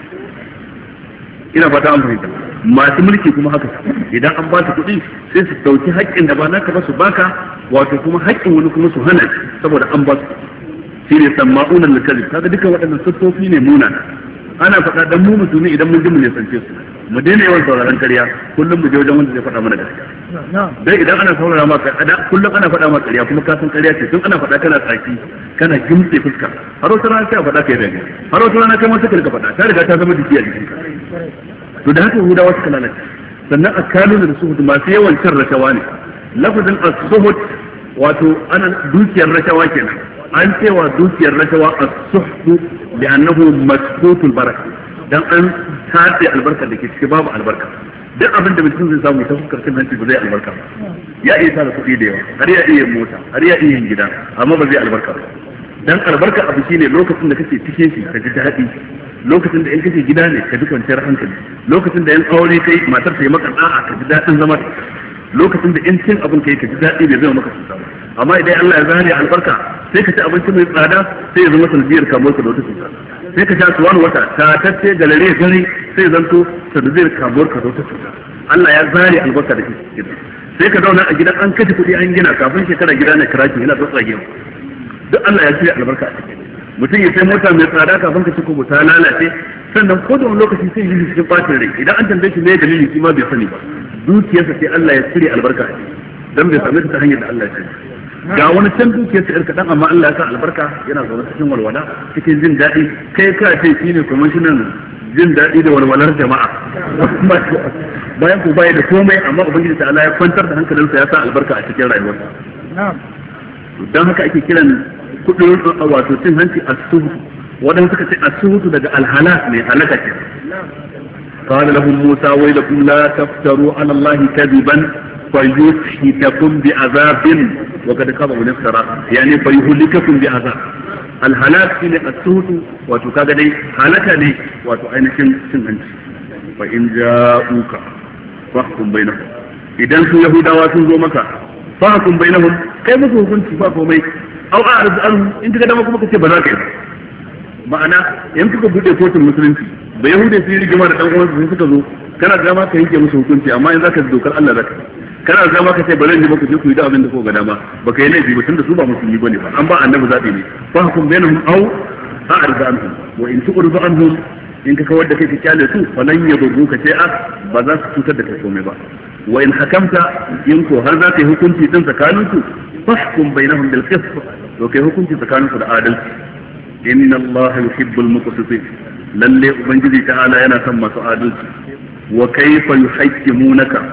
Speaker 1: ina fata an fahimta masu mulki kuma haka idan an ba su kuɗi sai su ɗauki haƙƙin da ba naka ba su baka wato kuma haƙƙin wani kuma su hana shi saboda an ba su shi ne samma'unan lakali kaga dukkan waɗannan siffofi ne munana ana faɗa dan mu musulmi idan mun ji mu ne sance su mu daina yawan sauraron ƙarya kullum mu je wajen wanda zai faɗa mana gaskiya dai idan ana saurara ma ƙarya kullum ana faɗa ma ƙarya kuma ka san ƙarya ce tun ana faɗa kana tsaki kana gimtse fuska har wata rana sai a faɗa kai daga har wata rana kai ma sai ka faɗa ta riga ta zama jiki a jikinka to da haka Yahudawa suka lalace sannan a kanuna da suhud masu yawan cin rashawa ne lafazin as-suhud wato ana dukiyar rashawa kenan an cewa dukiyar rashawa as-suhud li'annahu masqutul baraka dan an tace albarka da ke ciki babu albarka duk abin da mutum zai samu ta fuskar cin hanci ba zai albarka ba ya iya tara kuɗi da yawa har ya iya mota har ya iya gida amma ba zai albarka ba dan albarka abu shine lokacin da kake cike shi ka ji daɗi lokacin da in kake gida ne ka ji kwanciyar hankali lokacin da in aure kai matar ta yi maka da'a ka ji daɗin zama lokacin da in cin abin kai ka ji daɗi bai zama maka cuta ba amma idan Allah ya zare albarka sai ka ci abinci mai tsada sai ya zama sanadiyar kamar ka da wata cuta sai ka sha tuwan wata ta tacce galare gari sai ya zanto sanadiyar kamar ka da wata cuta Allah ya zare albarka da kike sai ka zauna a gidan an kashe kuɗi an gina kafin shekara gida ne karakin yana tsatsagewa duk Allah ya cire albarka a cikin mutum ya sai mota mai tsada kafin ka ci ko ta lalace sannan ko da wani lokaci sai yi cikin bacin rai idan an tambaye shi me dalili shi ma bai sani ba dukiyarsa sai Allah ya cire albarka a ciki dan bai same ta hanyar da Allah ya cire ga wani can dukiyarsa yar kadan amma Allah ya sa albarka yana zaune cikin walwala cikin jin daɗi kai ka ce shine kwamishinan jin daɗi da walwalar jama'a bayan ku baya da komai amma ubangiji ta Allah ya kwantar da hankalinsa ya sa albarka a cikin rayuwarsa dan haka ake kiran kudin wato cin hanci as-suhud wadanda suka ce as-suhud daga al-halak ne halaka ce qala lahum musa waylakum la taftaru ala allahi kadiban fayushhitakum bi'azabin wa qad qaba nafsara yani fayuhlikakum bi'azab al-halak ne as-suhud wato kaga dai halaka ne wato ainihin cin hanci fa in ja'uka fahkum bainahum idan su yahudawa sun zo maka fahkum bainahum kai musu hukunci ba komai au a arzu in kaga dama kuma kace ba za ka yi ma'ana in kuka bude kotun musulunci ba yahudai sun yi rigima da dan uwansu sun suka zo kana da dama ka yanke musu hukunci amma in zaka dokar Allah zaka kana da dama ka ce ba zan ji ba ku je ku yi da abin da ko ga dama ba kai laifi ba tunda su ba musulmi bane ba an ba annabi zabi ne fa hukum bainahum au a arzu anhum wa in tuqridu anhum in ka kawar da kai ka kyale su fa lan yadurru ka ce ba za su cutar da kai komai ba wa in hakamta in ko har za ka yi hukunci din tsakaninku fahkum bainahum bil qist to kai hukunci tsakaninku da adalci inna allaha yuhibbul muqsitin lalle ubangiji ta'ala yana son masu adalci wa kayfa yuhaqqimunaka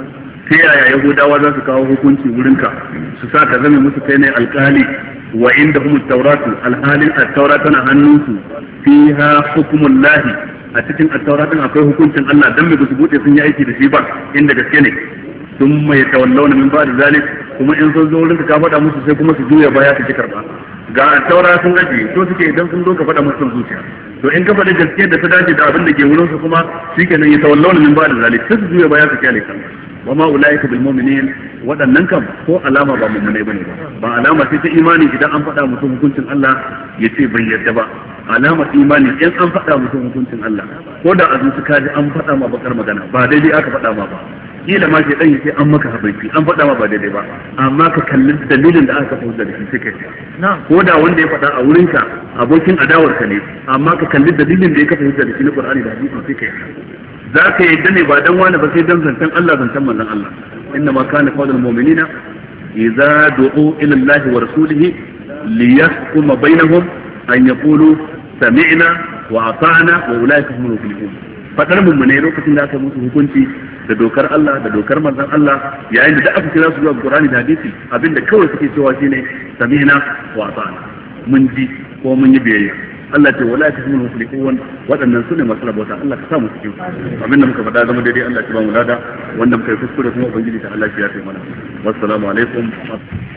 Speaker 1: ta yaya yahudawa za su kawo hukunci wurinka su sa ka zame musu kai ne alkali wa inda kuma tauratu alhalin at-taura tana hannunsu fiha hukmullahi a cikin at-taura din akwai hukuncin Allah dan me su bude sun yi aiki da shi ba inda gaske ne sun mai tawallawna min ba'd zalik kuma in sun zo wurinka ka faɗa musu sai kuma su juya baya su ki karba ga at-taura sun aje to suke idan sun zo ka faɗa musu zuciya to in ka faɗi gaskiya da ta dace da abin da ke wurin su kuma shikenan ya tawallawna min ba'd zalik sai su juya baya su kyale kan wama ulaika bil mu'minin wadannan kam ko alama ba mu'minai bane ba alama sai ta imani idan an faɗa mutum hukuncin Allah yace bai yarda ba alama imani in an faɗa mutum hukuncin Allah ko da a zuci kaji an faɗa ma bakar magana ba daidai aka faɗa ma ba kila ma sai dan yace an maka habaici an faɗa ma ba daidai ba amma ka kalli dalilin da aka fahimta da shi sai kai ko da wanda ya faɗa a wurinka abokin adawarka ne amma ka kalli dalilin da ya ka fahimta da shi na Qur'ani da hadisi sai kai za ka yadda ne ba dan wani ba sai dan zantan Allah zantan manzon Allah inna ma kana qawlul mu'minina idza du'u ila Allah wa rasulihi liyahkuma bainahum an yaqulu sami'na wa ata'na wa ulaika humul muflihun fadar mu'mine lokacin da aka musu hukunci da dokar Allah da dokar manzon Allah yayin da aka kira su zuwa Qur'ani da hadisi abinda kawai suke cewa shine sami'na wa ata'na mun ji ko mun yi biyayya Allah ce wala tahminu muslimun wadannan sune masu rabota Allah ka sa mu cikin abin da muka faɗa zama daidai Allah ya ba mu lada wanda muka yi kuskure kuma ubangiji ta Allah ya yafe mana wassalamu alaikum